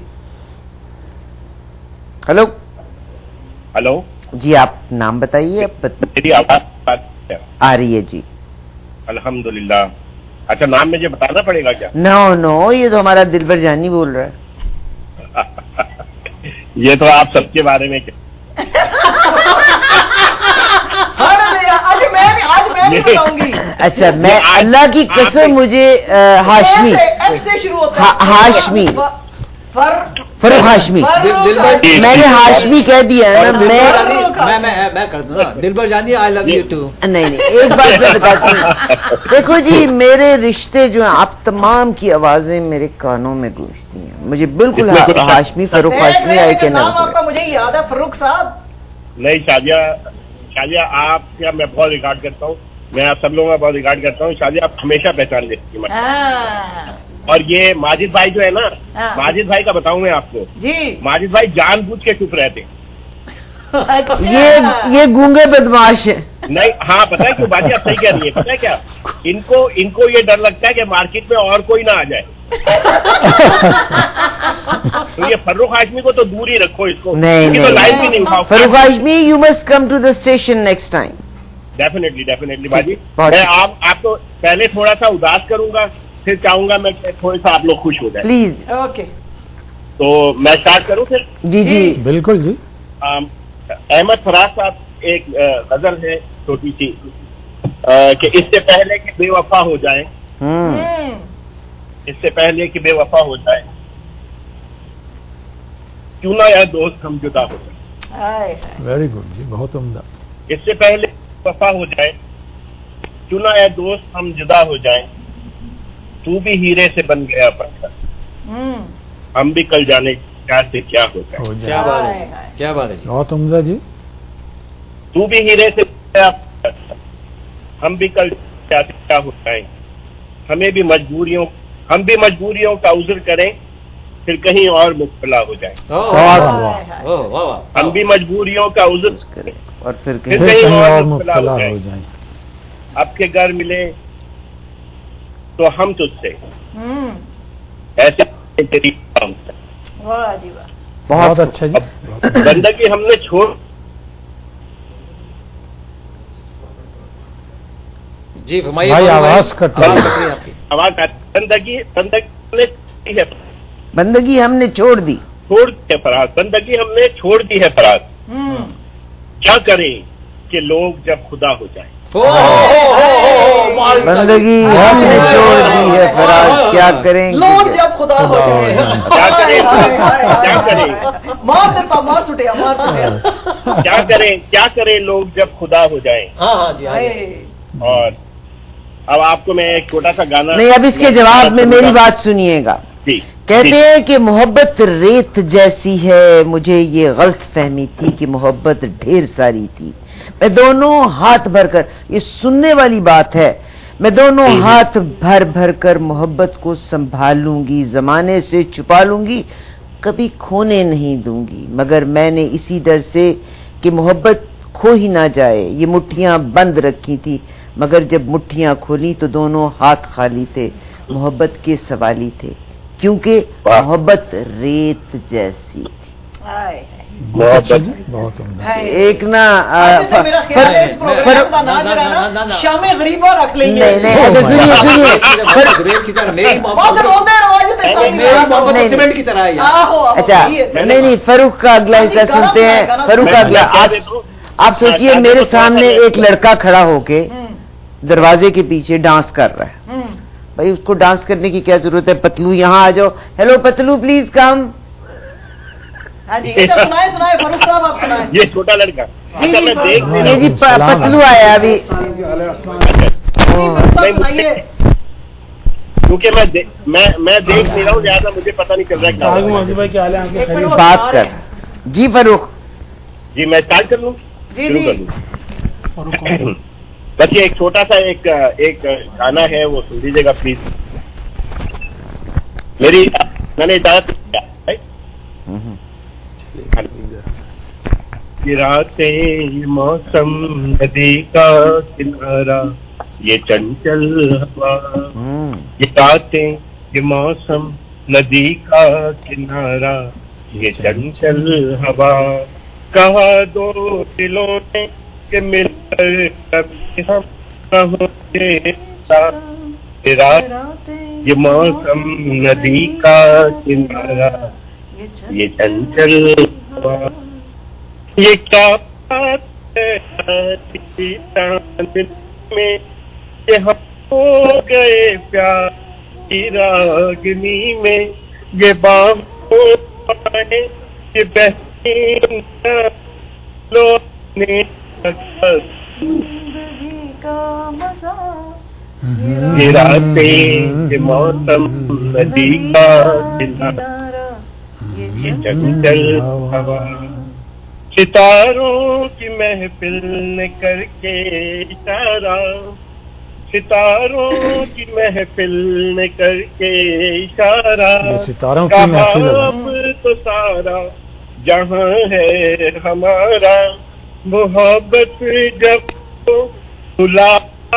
ہلو. ہلو جی آپ نام بتائیے. میری آواز آ رہی ہے جی الحمدللہ. اچھا نام مجھے بتانا پڑے گا کیا؟ نو نو یہ تو ہمارا دلبر جانی بول رہا ہے. یہ تو آپ سب کے بارے میں اچھا میں اللہ کی قسم مجھے ہاشمی ہاشمی فروخ ہاشمی میں نے ہاشمی کہہ دیا ہے نا. میں میں میں میں کر دوں نا دلبر جانی آئی لو یو ٹو. نہیں نہیں ایک بات میں بتاتی ہوں. دیکھو جی میرے رشتے جو ہیں آپ تمام کی آوازیں میرے کانوں میں گونجتی ہیں. مجھے بالکل ہاشمی فاروق ہاشمی آئے کہ نام آپ کا مجھے یاد ہے فاروق صاحب. نہیں شادیہ شادیہ آپ کا میں بہت ریکارڈ کرتا ہوں. میں آپ سب لوگوں کا بہت ریکارڈ کرتا ہوں. شادیہ آپ ہمیشہ پہچان لیتی ہیں. اور یہ ماجد بھائی جو ہے نا ماجد بھائی کا بتاؤں میں آپ کو جی ماجد بھائی جان بوجھ کے چپ رہتے. یہ یہ گونگے بدماش ہے. نہیں ہاں پتہ ہے کیوں باجی آپ صحیح کہہ رہی ہیں. پتہ ہے کیا ان کو ان کو یہ ڈر لگتا ہے کہ مارکیٹ میں اور کوئی نہ آ جائے. تو یہ فاروق ہاشمی کو تو دور ہی رکھو اس کو. نہیں لائن بھی نہیں اٹھاؤ. Farooq Hashmi you must come to the station next time. Definitely definitely باجی میں آپ آپ کو پہلے تھوڑا سا اداس کروں گا پھر چاہوں گا میں تھوڑا سا آپ لوگ خوش ہو جائیں. پلیز. اوکے تو میں اسٹارٹ کروں پھر. جی جی بالکل جی. احمد فراز صاحب ایک غزل ہے چھوٹی سی کہ اس سے پہلے کہ بے وفا ہو جائیں اس سے پہلے کہ بے وفا ہو جائے کیوں نہ یا دوست ہم جدا ہو جائیں. ویری گڈ جی بہت عمدہ. اس سے پہلے وفا ہو جائے کیوں نہ یا دوست ہم جدا ہو جائیں. تو بھی ہیرے سے بن گیا پتھر ہم بھی کل جانے کیا سے کیا ہو جائے. کیا بات ہے کیا بات ہے بہت عمدہ جی. تو بھی ہیرے سے بن گیا پتھر ہم بھی کل کیا سے کیا ہو جائیں. ہمیں بھی مجبوریوں ہم بھی مجبوریوں کا عذر کریں پھر کہیں اور مبتلا ہو جائیں. ہم بھی مجبوریوں کا عذر کریں اور پھر کہیں اور مبتلا ہو جائیں. اب کے گھر ملے تو ہم تجھ سے ایسے بہت اچھا جی. بندگی ہم نے چھوڑ جی بھائی آواز کٹ رہی ہے. آواز بندگی بندگی ہے بندگی ہم نے چھوڑ دی چھوڑ دی ہے فراز. بندگی ہم نے چھوڑ دی ہے فراز. کیا کریں کہ لوگ جب خدا ہو جائیں. بندگی ہم نے چھوڑ دی ہے فراز کیا کریں لوگ جب خدا ہو جائیں. کیا کریں کیا کریں مار دیتا مار سٹیا مار سٹیا. کیا کریں کیا کریں لوگ جب خدا ہو جائیں. ہاں ہاں جی. اور اب آپ کو میں ایک چھوٹا سا گانا نہیں اب اس کے جواب میں میری بات سنیے گا. کہتے ہیں کہ محبت ریت جیسی ہے مجھے یہ غلط فہمی تھی کہ محبت ڈھیر ساری تھی. میں دونوں ہاتھ بھر کر یہ سننے والی بات ہے میں دونوں ہاتھ بھر بھر کر محبت کو سنبھال لوں گی زمانے سے چھپا لوں گی کبھی کھونے نہیں دوں گی. مگر میں نے اسی ڈر سے کہ محبت کھو ہی نہ جائے یہ مٹھیاں بند رکھی تھی مگر جب مٹھیاں کھولی تو دونوں ہاتھ خالی تھے. محبت کے سوالی تھے کیونکہ محبت ریت جیسی بہت عمدہ. ایک نا شام غریبہ رکھ لیں گے. اچھا نہیں نہیں فاروق کا اگلا حصہ سنتے ہیں. فاروق کا اگلا آپ آپ سوچئے میرے سامنے ایک لڑکا کھڑا ہو کے دروازے کے پیچھے ڈانس کر رہا ہے. بھائی اس کو ڈانس کرنے کی کیا ضرورت ہے. پتلو یہاں آ جاؤ. Hello Patlu please come. یہ چھوٹا لڑکا یہ جی پتلو آیا ابھی کیونکہ میں میں دیکھ نہیں رہا ہوں لہٰذا مجھے پتہ نہیں چل رہا ہے. بات کر جی فاروق. جی میں اسٹارٹ کر لوں. جی جی بس یہ ایک چھوٹا سا ایک ایک گانا ہے وہ سن لیجیے گا پلیز. میری میں نے اجازت یہ راتیں یہ موسم ندی کا کنارا یہ چنچل ہوا یہ راتیں یہ موسم ندی کا کنارا یہ چنچل ہوا کہا دو دلوں نے کہ مل کر کبھی ہم نہ ہوتے یہ رات یہ موسم ندی کا کنارا یہ چنچل ہوا یہ کیا بات ہے میں کہ ہم ہو گئے پیار کی راگنی میں یہ باہوں یہ بہترین لو ने जिंदगी का मजा ये रातें ये मौसम नदी का किनारा ये चंचल हवा सितारों की महफिल ने करके इशारा सितारों की महफिल ने करके इशारा सितारों की महफिल अब तो सारा जहां है हमारा मोहब्बत जब तो बुला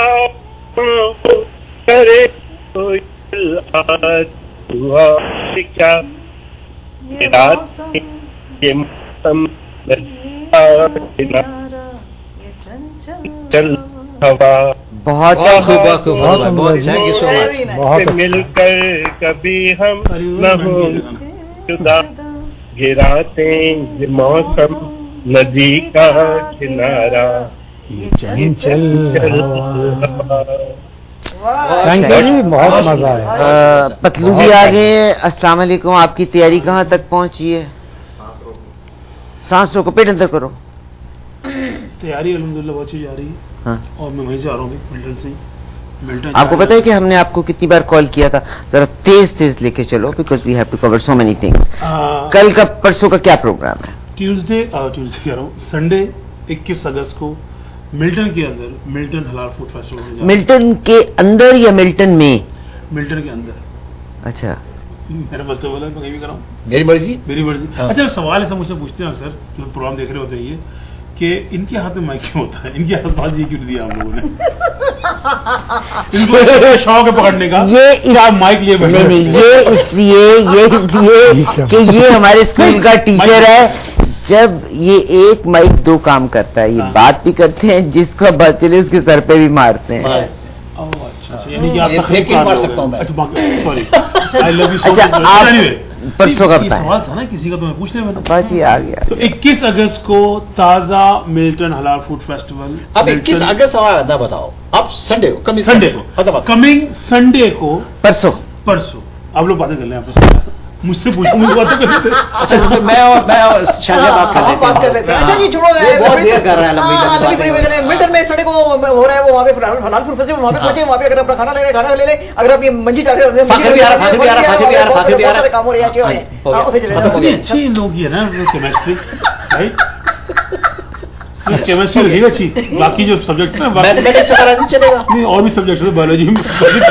करे तो आज हुआ क्या ये रात ये मौसम चल हवा बहुत बहुत खूब बहुत खूब बहुत बहुत थैंक यू सो मच बहुत मिलकर कभी हम न हो जुदा गिराते ये मौसम नदी का किनारा ये चंचल हवा। वाह थैंक यू जी, बहुत मजा आया। अ, पतलू भी आ गए हैं। अस्सलाम वालेकुम। आपकी तैयारी कहाँ तक पहुंची है? सांस रोको, पेट अंदर करो। तैयारी अल्हम्दुलिल्लाह बहुत अच्छी जा रही है। हाँ। और मैं वहीं से आ रहा हूँ मिल्टन से। मिल्टन आपको पता है कि हमने आपको कितनी बार कॉल किया था? जरा तेज तेज लेके चलो, because we have to cover so many things. कल का परसों का क्या प्रोग्राम है? ट्यूसडे ट्यूसडे कह रहा हूँ संडे इक्कीस अगस्त को मिल्टन के अंदर मिल्टन हलाल फूड फेस्टिवल होने जा रहा है। मिल्टन के अंदर या मिल्टन में? मिल्टन के अंदर। अच्छा, मेरा फेस्टिवल है, मैं कहीं भी कर रहा हूँ, मेरी मर्जी। मेरी मर्जी। हाँ। अच्छा सवाल ऐसा मुझसे पूछते हैं अक्सर जो प्रोग्राम देख रहे होते हैं ये कि इनके हाथ में माइक क्यों होता है, इनके हाथ बात ये क्यों दिया आप लोगों ने? इनको ऐसा शौक है पकड़ने का ये कि आप माइक लिए बैठे नहीं नहीं, ये इसलिए ये इसलिए कि ये हमारे स्कूल का टीचर है। जब ये एक माइक दो काम करता है, ये हाँ। बात भी करते हैं, जिसका बात चले उसके सर पे भी मारते हैं। बस। ओह, अच्छा अच्छा, यानी कि आप ये तकलीफ फेक ही कर मार रहे हो। सकता हूं मैं। अच्छा sorry, I love you so अच्छा, मच। आप Anyway, परसों का ये बताएं। सवाल था ना किसी का, तो मैं पूछ लिया मैंने। बाजी आ गया। तो इक्कीस अगस्त को ताजा मिल्टन हलाल फूड फेस्टिवल। अब इक्कीस अगस्त हमारा अदा बताओ। अब संडे को कमिंग संडे को कमिंग संडे को परसों परसों आप लोग बातें कर लें आपस में, मुझसे पूछो, मुझे बातें कर लेते। अच्छा तो मैं और मैं और शाहजहां बात कर आप लेते बात कर लेते हैं। अच्छा जी छोड़ो, ये बहुत देर कर रहा है, लंबी हाँ, लंबी लंबी बातें। बातें। मिल्टन में संडे को हो रहा है वो, वहाँ पे हलाल फूड फेस्टिवल, वहाँ पे पहुंचे, वहाँ पे अगर अपना खाना ले रहे खाना ले ले, अगर आप ये मंजी चाट रहे हैं, फाखिर भी आ रहा, फाखिर भी आ रहा, फाखिर भी आ रहा, फाखिर भी आ रहा। काम हो रहे हैं, अच्छे हो रहे हैं। हो गया। हाँ, उसे चले खत्म हो जाओ। गया। अच्छी लोग ये ना केमिस्ट्री राइट, केमिस्ट्री लगेगा अच्छी, बाकी जो सब्जेक्ट ना बाकी मैथमेटिक्स वगैरह नहीं चलेगा। नहीं और भी सब्जेक्ट है, बायोलॉजी में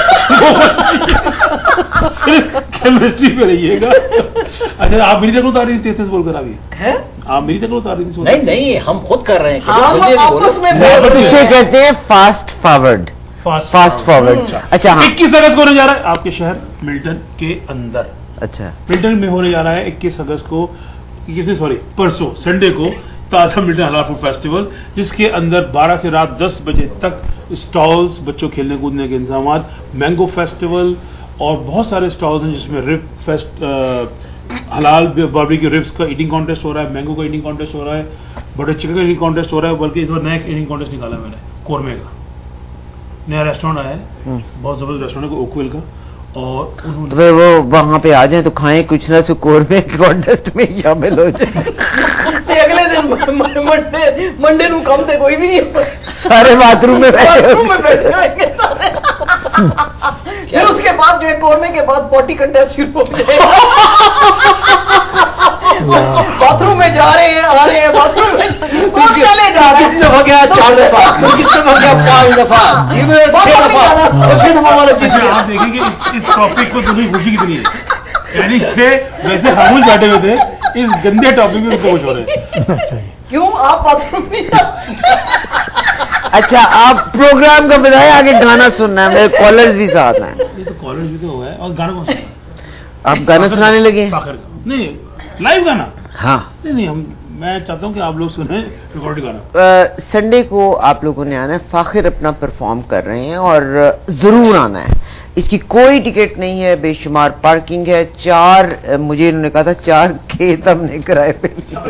केमिस्ट्री पे रहिएगा। अच्छा आप मेरी तक उतार रही थी तेज बोलकर अभी हैं? आप मेरी तक उतार रही थी? नहीं नहीं हम खुद कर रहे हैं। हाँ, हम जल्दी से बोलो। आपस में इसे कहते हैं fast forward. Fast fast forward. अच्छा हाँ, इक्कीस अगस्त को होने जा रहा है आपके शहर मिल्टन के अंदर। अच्छा मिल्टन में होने जा रहा है इक्कीस अगस्त को, इक्कीस सॉरी परसों संडे को ताजा मिल्टन हलाल फूड फेस्टिवल, जिसके अंदर बारह से रात दस बजे तक स्टॉल्स, बच्चों खेलने कूदने के इंतजाम, मैंगो फेस्टिवल और बहुत सारे स्टॉल्स हैं जिसमें रिब फेस्ट, हलाल बारबेक्यू रिब्स का ईटिंग कॉन्टेस्ट हो रहा है, मैंगो का ईटिंग कॉन्टेस्ट हो रहा है, बटर चिकन का ईटिंग कॉन्टेस्ट हो रहा है, बल्कि इस बार नया ईटिंग कॉन्टेस्ट निकाला मैंने, कोरमे का नया रेस्टोरेंट आया है, बहुत जबरदस्त रेस्टोरेंट है ओकविल का। और तो उन्होंने फिर वो वहां पे आ जाए तो खाएं कुछ ना, तो कोरमे कॉन्टेस्ट में शामिल हो जाए। ते अगले दिन मंडे मंडे ਨੂੰ ਕੰਮ ਤੇ ਕੋਈ ਵੀ नहीं, सारे बाथरूम में बैठे बाथरूम में होते बैठे रहेंगे सारे। फिर उसके बाद जो है कोरमे के बाद पॉटी कंटेस्ट शुरू हो जाएगा। बाथरूम में जा रहे हैं, आ रहे हैं, बाथरूम में कौन चले जा रहे कितनी दफा गया? चार दफा। कितनी दफा गया? पांच दफा। ये में छह दफा, छह दफा वाला चीज अच्छा, आप देखेंगे इस, इस टॉपिक को तुम्हें खुशी कितनी है, यानी कि वैसे हम बैठे हुए थे, इस गंदे टॉपिक में खुश हो रहे हैं। क्यों आप बाथरूम में जा? अच्छा आप प्रोग्राम का बताएं, आगे गाना सुनना है, मेरे कॉलर्स भी साथ हैं। ये तो कॉलेज भी तो हुआ है। और गाना कौन सा? आप गाना सुनाने लगे? फाखिर का। नहीं लाइव गाना हाँ, नहीं नहीं हम मैं चाहता हूँ कि आप लोग सुने रिकॉर्डेड गाना। संडे को आप लोगों ने आना है, फाखिर अपना परफॉर्म कर रहे हैं और जरूर आना है। इसकी कोई टिकट नहीं है, बेशुमार पार्किंग है, चार मुझे इन्होंने कहा था चार खेत हमने किराए पे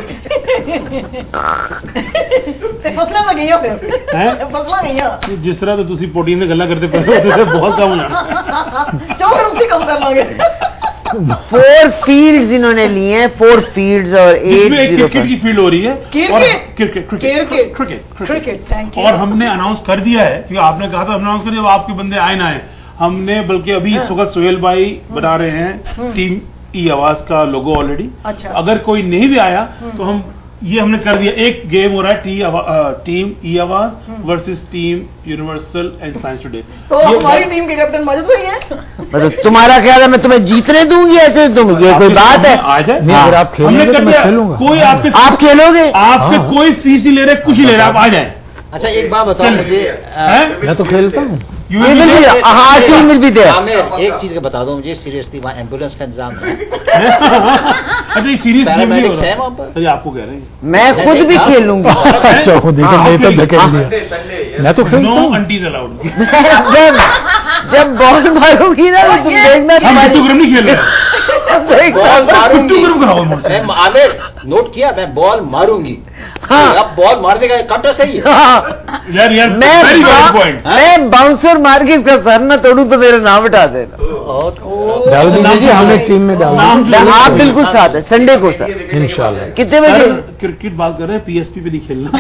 फसला में गई फिर हैं? फसला गई जिस तरह तो तुसी प्रोटीन में गल्ला करते पहले होते थे, बहुत कम होना। चलो फिर उसी कम कर लांगे। फोर फील्ड्स इन्होंने लिए हैं, फोर फील्ड्स और एट जीरो क्रिकेट की फील्ड हो रही है, cricket cricket cricket cricket cricket thank you. और हमने अनाउंस कर दिया है, क्योंकि आपने कहा था हमने अनाउंस कर दिया, आपके बंदे आए ना आए, हमने बल्कि अभी इस वक्त सोहेल भाई बना रहे हैं टीम ई आवाज का लोगो ऑलरेडी। अच्छा। अगर कोई नहीं भी आया तो हम ये हमने कर दिया, एक गेम हो रहा है टी आवा, टीम ई आवाज versus team universal and science today. तो हमारी टीम के कैप्टन माजिद भाई हैं। मतलब तुम्हारा ख्याल है मैं तुम्हें जीतने दूंगी ऐसे? तुम ये कोई बात है? आ जाए, नहीं, अगर आप खेलोगे तो मैं खेलूंगा। कोई आपसे आप खेलोगे? आपसे हाँ। कोई फीस ही ले रहे, कुछ ही ले रहे, आप आ जाए। अच्छा एक बात बताओ मुझे, हैं? मैं तो खेलता हूँ। You We will will be be there? there. हाँ, team will be there. Aamir एक चीज का बता दो मुझे सीरियसली, वहाँ एम्बुलेंस का इंतजाम है, अच्छा ये सीरियस गेम नहीं हो पैरामेडिक्स है रहा। वहाँ पर? अच्छा, ये आपको कह रहे हैं मैं खुद भी खेल लूंगी। अच्छा वो देखो, हाँ, नहीं तो okay. धकेल दिया। मैं तो खेलता नो हूँ। Aunties allowed. जब जब बॉल मारूंगी ना तो तुम देखना हम तुम्हारी पिट्टू नहीं खेल रहे हैं, बॉल मारूंगी। पिट्टू कराओ मुझसे। मैं- आमिर नोट किया, मैं बॉल मारूंगी। हाँ। अब बॉल मार देगा, कट सही है। हाँ, यार यार मैं वेरी बा- वेरी पॉइंट। मैं बाउंसर मार के इसका सर न तोड़ू तो मेरा नाम हटा देना। डाल दीजिए जी, हमें टीम में डाल नाम दीजिए। आप बिल्कुल साथ है संडे को सर। इंशाल्लाह। कितने बजे? क्रिकेट बात कर रहे हैं, पीएसपी पे नहीं खेलना।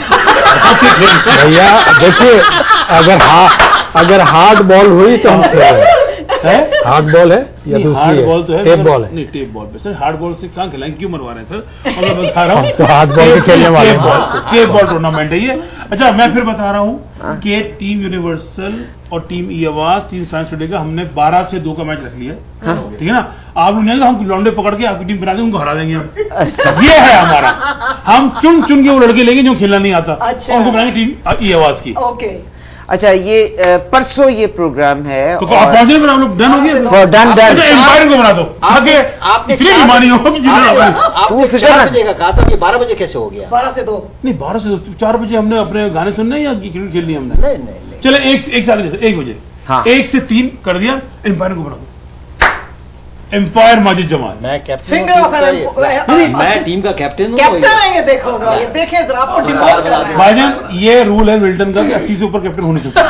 भैया देखिए, अगर हा, अगर हार्ड बॉल हुई तो हम खेल रहे हैं। हार्ड बॉल है या नहीं, दूसरी हार्ड है? बॉल तो है टेप सर, बॉल है। नहीं टेप बॉल पे सर, हार्ड बॉल से कहाँ खिलाएं, क्यों मरवा रहे हैं सर? और मैं बता रहा हूँ तो हार्ड बॉल पे खेलने वाले टेप हैं। बॉल से, टेप बॉल टूर्नामेंट है ये। अच्छा मैं फिर बता रहा हूँ कि टीम यूनिवर्सल और टीम ई आवाज, टीम साइंस टुडे का हमने बारह से दो का मैच रख लिया, ठीक है ना? आप लोग नहीं, हम लौंडे पकड़ के आपकी टीम बना देंगे, उनको हरा देंगे हम। ये है हमारा, हम चुन चुन के वो लड़के लेंगे जो खेलना नहीं आता, अच्छा। और उनको बनाएंगे टीम ई आवाज की। ओके अच्छा ये अ, परसों ये प्रोग्राम है। तो आप पहुंच गए, हम लोग डन हो गए। और डन डन अच्छा एम्पायर को बना दो, आगे आपने इसलिए नहीं मानी हो कि जितना आपने- आपने- आपने तू फिक्र चार ना- बजे का कहा था कि बारह बजे कैसे हो गया? बारह से दो। नहीं बारह से दो- चार बजे हमने अपने गाने सुनने या क्रिकेट खेलनी हमने? नहीं नहीं नहीं, चले एक एक साल जैसे एक बजे, हाँ। एक से तीन कर दिया, एम्पायर को बना दो, एम्पायर माजिद जमाल। मैं कैप्टन Finger हूँ of टीम an- का, ये- मैं टीम का कैप्टन हूँ। कैप्टन है ये, देखो जरा, ये देखें जरा, आपको डिमोट कर रहे हैं। भाईजान ये रूल है मिल्टन का कि अस्सी से ऊपर कैप्टन होने चाहिए।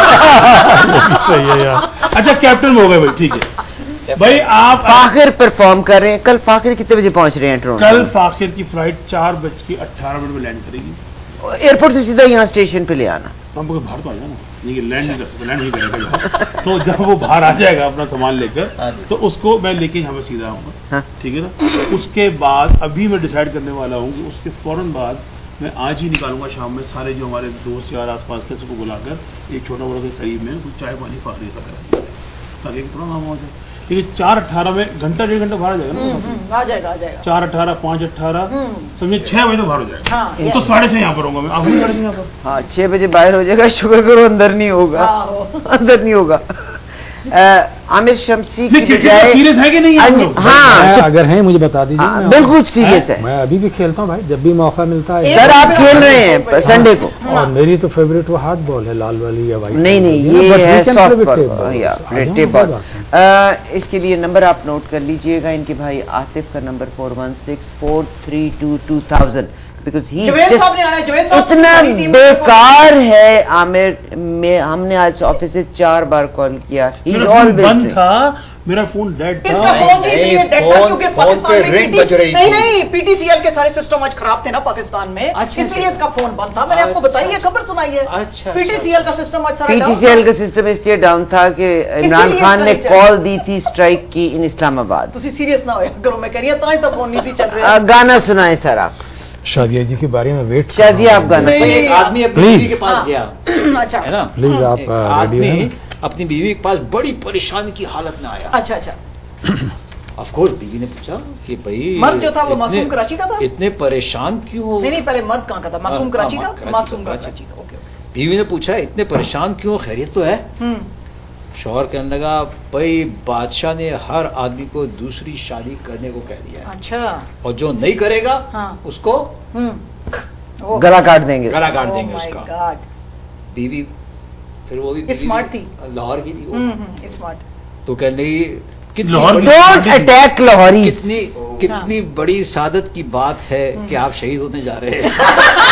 सही है यार। अच्छा कैप्टन हो गए भाई, ठीक है भाई। आप फाखिर परफॉर्म कर रहे हैं। कल फाखिर कितने बजे पहुंच रहे हैं टोरंटो? कल फाखिर की फ्लाइट चार बज के अट्ठारह मिनट में लैंड करेगी। एयरपोर्ट से सीधा यहाँ स्टेशन पे ले आना। हम लोग बाहर तो आ जाए ना, नहीं कि लैंड नहीं कर सकते, लैंड नहीं करेगा यहाँ। तो जब वो बाहर आ जाएगा अपना सामान लेकर, तो उसको मैं लेके यहाँ पे सीधा आऊंगा, हाँ। ठीक है ना? उसके बाद अभी मैं डिसाइड करने वाला हूँ कि उसके फौरन बाद मैं आज ही निकालूंगा शाम में सारे जो हमारे दोस्त यार आसपास के सबको बुलाकर एक छोटा बड़ा के करीब में कुछ चाय पानी फाखरी का करा, ताकि थोड़ा नाम हो जाए। लेकिन चार अट्ठारह में घंटा डेढ़ घंटा बाहर आ जाएगा हम्म, ना, हम्म, आ जाएगा आ जाएगा। चार अट्ठारह पाँच अट्ठारह हम्म। समझे छह बजे तो बाहर हो जाएगा। हाँ, तो yes। साढ़े छह यहाँ पर होगा मैं, आप साढ़े छह यहाँ पर। हाँ छह बजे बाहर हो जाएगा। शुक्र करो अंदर नहीं होगा, आहो। अंदर नहीं होगा। अ, आमिर शमसी की नहीं, क्रिकेट बजाय सीरियस है कि नहीं आप लोग? हाँ मैं- अगर है मुझे बता दीजिए। हाँ, मैं- बिल्कुल सीरियस है मैं अभी भी खेलता हूँ भाई, जब भी मौका मिलता है। सर। आप खेल रहे हैं संडे को? और मेरी तो फेवरेट वो हार्ड बॉल है, लाल वाली या वाइट। नहीं नहीं ये है सॉफ्ट बॉल या टेप बॉल। इसके लिए नंबर आप नोट कर लीजिएगा। इनके भाई आतिफ का number four one six four three two two thousand because he Javed साहब ने आना है, जुवेद साहब इतना हमारी टीम में बेकार है आमिर। में हमने आज ऑफिस से चार बार कॉल किया। ही मेरा फोन ऑलवेज बंद था, मेरा फोन डेड इसका था। फोन ही इसलिए नहीं, डेड था फोन- क्योंकि फोन पाकिस्तान पे में रिंग PT बज रही नहीं थी। नहीं पीटीसीएल के सारे सिस्टम आज खराब थे ना पाकिस्तान में, अच्छा, इसलिए अच्छा। इसका फोन बंद था। मैंने आपको बताई है, खबर सुनाई है। अच्छा, पीटीसीएल का सिस्टम आज सारा down पीटीसीएल था। का सिस्टम इसलिए डाउन था कि इमरान इसीलिए खान ने इसका कॉल दी थी स्ट्राइक की इन इस्लामाबाद। तुसी सीरियस ना हो करो, मैं कह रही हूं ताई तो फोन नहीं थी चल अ, रहा गाना सुनाए सर आप। शादिया जी के बारे में वेट। शादिया आप गाना नहीं, एक आदमी अपनी Please। बीवी के पास गया, अच्छा है ना? प्लीज आप एक रेडी आदमी हैं? अपनी बीवी के पास बड़ी परेशानी की हालत में आया। अच्छा अच्छा। ऑफ कोर्स बीवी ने पूछा कि भाई मर्द जो था वो इतने- मासूम कराची का था? इतने परेशान क्यों हो? नहीं नहीं पहले मर्द कहाँ का था? मासूम हाँ, कराची हाँ, का? कराची मासूम का, कराची का, ओके ओके। बीवी ने पूछा इतने परेशान क्यों, खैरियत तो है? हम्म शौहर कहने लगा भाई बादशाह ने हर आदमी को दूसरी शादी करने को कह दिया है, अच्छा। और जो नहीं करेगा हाँ। उसको हम्म ओह, गला काट देंगे। गला काट oh देंगे my उसका। God। बीवी फिर वो भी बीवी स्मार्ट भी थी। लाहौर की थी वो, हम्म हम्म स्मार्ट। तो कहने लगी कितनी लाहौर बड़ी- डोंट अटैक लाहौरी। कितनी कितनी बड़ी सादत की बात है कि आप शहीद होने जा रहे हैं।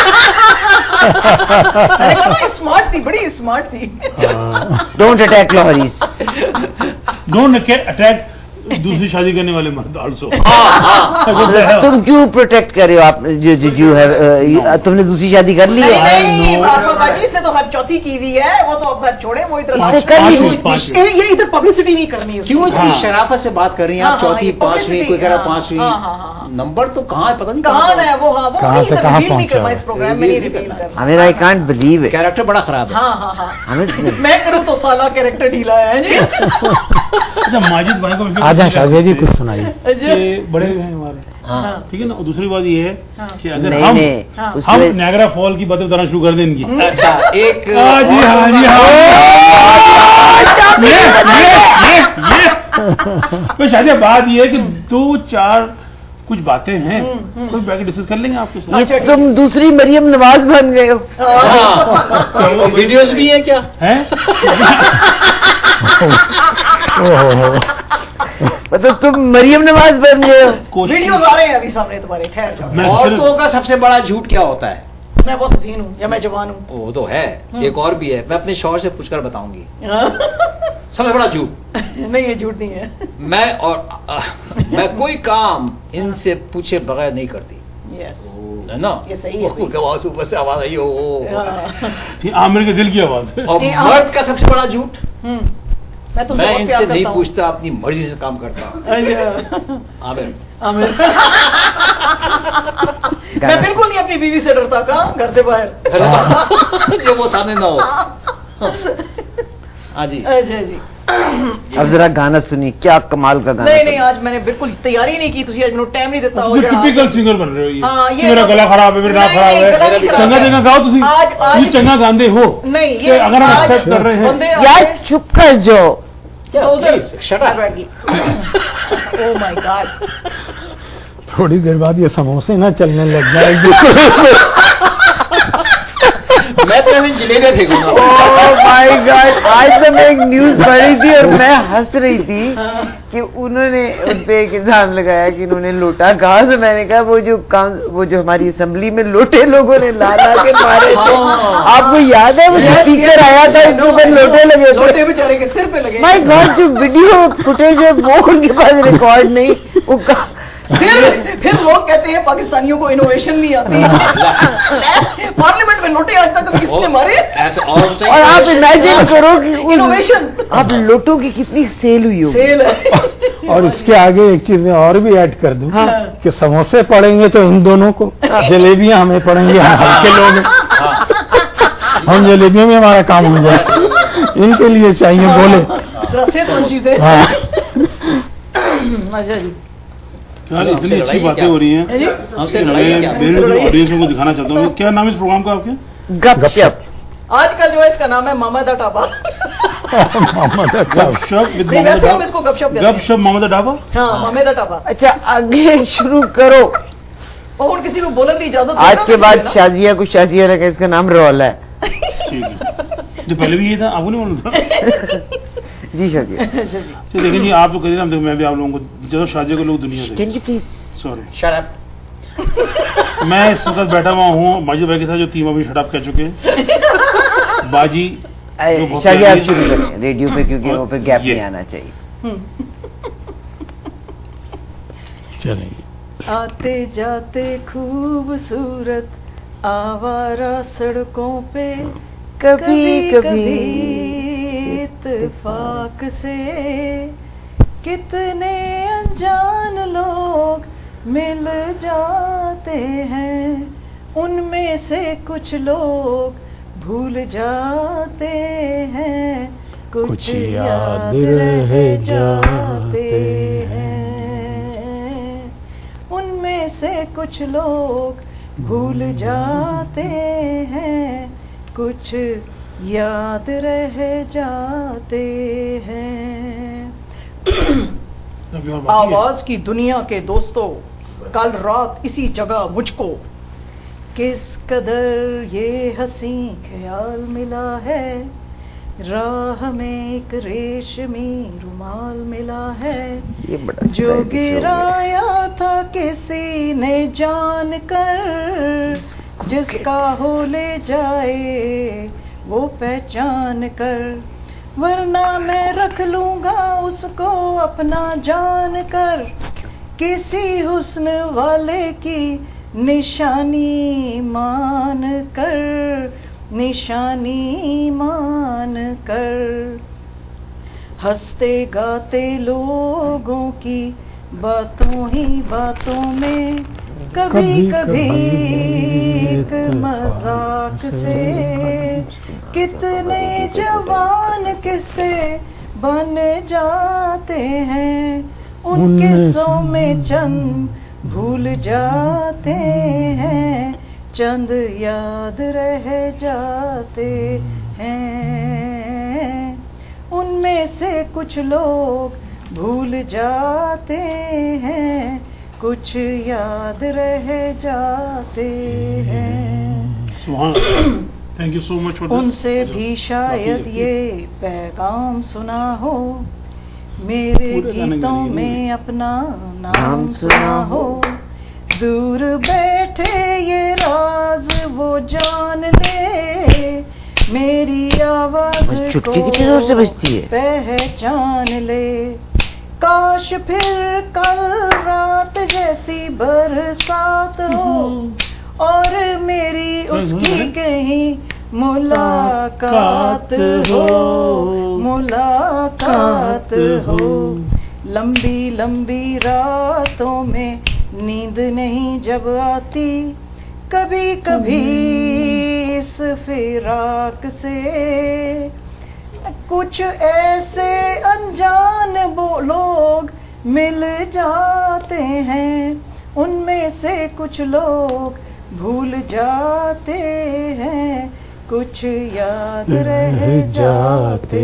मैंने कहा ना स्मार्ट थी, बड़ी स्मार्ट थी। Don't attack Lahoris. Don't attack दूसरी शादी करने वाले मर्द आल्सो। तुम क्यों प्रोटेक्ट कर रहे हो आप जो जो जो है, तुमने दूसरी शादी कर ली है? इसने तो हर चौथी की हुई है, वो तो अब घर छोड़े, वो इधर ये इधर पब्लिसिटी नहीं करनी है। क्यों इतनी शराफत से बात कर रही हैं आप? चौथी पांचवी, कोई कह रहा पांचवी, नंबर तो कहाँ है पता नहीं कहाँ है वो। हाँ वो कहाँ से कहाँ पहुंचा इस प्रोग्राम में नहीं रिवील करना। हमें I can't believe it, character बड़ा खराब है। हाँ हाँ हाँ मैं करूँ तो साला कैरेक्टर ढीला है जी। अच्छा माजिद भाई को आ जाए शाजिया जी कुछ सुनाइए। बड़े हैं हमारे, हाँ ठीक है ना। और दूसरी बात ये है कि अगर नहीं, हम नहीं, हाँ। हम नायग्रा फॉल की बातें बताना शुरू कर दें इनकी। अच्छा एक हाँ जी हाँ जी हाँ ये ये ये ये शायद बात ये है कि दो चार कुछ बातें हैं, कोई बैठ के डिस्कस कर लेंगे आपके साथ। ये तुम दूसरी मरियम नवाज बन गए हो। वीडियोस भी है क्या? हैं? मतलब तुम मरियम नवाज बन गए हो। वीडियोस आ रहे हैं अभी सामने तुम्हारे, ठहर जाओ। औरतों का सबसे बड़ा झूठ क्या होता है? मैं बहुत हसीन हूँ या मैं जवान हूँ। वो तो है, एक और भी है, मैं अपने शौहर से पूछकर बताऊंगी। सबसे बड़ा झूठ नहीं, ये झूठ नहीं है। मैं और आ, मैं कोई काम इनसे पूछे बगैर नहीं करती। यस है ना, ये सही है। आवाज ऊपर से आवाज आई हो, आमिर के दिल की आवाज है। और मर्द का सबसे बड़ा झूठ, मैं तो मैं इनसे नहीं पूछता, अपनी मर्जी से काम करता। आमिर आमिर मैं बिल्कुल नहीं अपनी बीवी से डरता का, घर से बाहर जो वो सामने ना हो। हाँ जी। अच्छा जी। अब जरा गाना सुनिए, क्या कमाल का गाना। नहीं नहीं, आज मैंने बिल्कुल तैयारी नहीं की, तुझे आज मैंने टाइम नहीं देता। टिपिकल सिंगर बन रहे हो ये। हाँ, ये मेरा गला खराब है, मेरा नाक खराब है, चंगा चंगा गाओ तुम। आज आज चंगा गांधे हो नहीं, ये अगर हम एक्सेप्ट कर रहे हैं। यार चुप कर जाओ। ओह माय गॉड, थोड़ी देर बाद ये समोसे ना चलने लग जाएगी। मैं तो अभी जलेबी फेंकूंगा। ओह माय गॉड, आज तो मैं एक न्यूज पढ़ी थी और मैं हंस रही थी कि उन्होंने उन पे एक इल्जाम लगाया कि इन्होंने लोटा कहा। तो मैंने कहा वो जो काम वो जो हमारी असेंबली में लोटे लोगों ने ला ला के मारे थे, आपको याद है वो स्पीकर आया था, इसके ऊपर लोटे लगे, लोटे बेचारे के सिर पे लगे। माय गॉड, जो वीडियो फुटेज है वो उनके पास रिकॉर्ड नहीं। वो फिर फिर लोग कहते हैं पाकिस्तानियों को इनोवेशन नहीं आती। पार्लियामेंट में लोटे आज तक किसने मारे? और आप इमेजिन करो कि इनोवेशन, आप लोटों की कितनी सेल हुई हो। सेल और इसके आगे एक चीज मैं और भी ऐड कर दूं, कि समोसे पड़ेंगे तो इन दोनों को, जलेबियां हमें पड़ेंगी, हम हल्के लोग, हम जलेबियों में हमारा काम हो जाए। इनके लिए चाहिए बोले चीजें। अच्छा जी, यार इतनी अच्छी बातें हो रही हैं, हमसे मैं मेरे ऑडियंस को दिखाना चाहता हूँ। क्या नाम है इस प्रोग्राम का आपके? गपशप। आजकल जो है इसका नाम है मामा दा ढाबा। गपशप विद नहीं, वैसे हम इसको गपशप कहते हैं। गपशप मामा दा ढाबा। हाँ, मामे दा ढाबा। अच्छा आगे शुरू करो। और किसी को बोलने की इजाजत आज के बाद शाजिया को शाजिया रखा, इसका नाम रोल है। ठीक है, जो पहले भी ये था, आपको नहीं मालूम था? जी शाजिया। तो लेकिन ये आप तो करिए ना, मैं भी आप लोगों को जब शाजिया को लोग दुनिया से। Can you please sorry shut up. मैं इस वक्त बैठा हुआ हूँ माजिद भाई के साथ, जो तीन अभी शट अप कह चुके हैं। बाजी शाजिया आप शुरू करें रेडियो पे, क्योंकि वो पे गैप नहीं आना चाहिए। चलेंगे। आते जाते खूबसूरत आवारा सड़कों पे, कभी कभी इत्तेफाक से कितने अनजान लोग मिल जाते हैं, उनमें से कुछ लोग भूल जाते हैं, कुछ याद रह जाते हैं, उनमें से कुछ लोग भूल जाते हैं, कुछ याद रह जाते हैं। आवाज की दुनिया के दोस्तों, कल रात इसी जगह मुझको किस कदर ये हंसी ख्याल मिला है, राह में एक रेशमी रुमाल मिला है, ये बड़ा जो गिराया था किसी ने जान कर, जिसका हो ले जाए वो पहचान कर, ورنہ میں رکھ لوں گا اس کو اپنا جان کر، کسی حسن والے کی نشانی مان کر، نشانی مان کر۔ ہنستے گاتے لوگوں کی باتوں ہی باتوں میں، کبھی کبھی ایک مذاق سے کتنے جوان قصے بن جاتے ہیں، ان قصوں میں چند بھول جاتے ہیں، چند یاد رہ جاتے ہیں، ان میں سے کچھ لوگ بھول جاتے ہیں، کچھ یاد رہ جاتے ہیں۔ Thank you so much for ان سے بھی شاید یہ پیغام سنا ہو، میرے گیتوں میں اپنا نام سنا ہو، دور بیٹھے یہ راز وہ جان لے، میری آواز کو پہچان لے، کاش پھر کل رات جیسی برسات ہو، اور میری اس کی کہیں ملاقات ہو، ملاقات ہو۔ لمبی لمبی راتوں میں نیند نہیں جب آتی، کبھی کبھی اس فراق سے کچھ ایسے انجان وہ لوگ مل جاتے ہیں، ان میں سے کچھ لوگ بھول جاتے ہیں، کچھ یاد رہ جاتے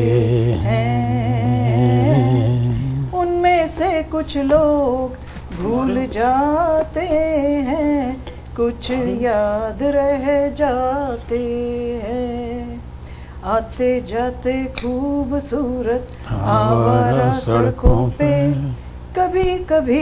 ہیں، ان میں سے کچھ لوگ بھول جاتے ہیں، کچھ یاد رہ جاتے ہیں۔ آتے جاتے خوبصورت آوارہ سڑکوں پہ، کبھی کبھی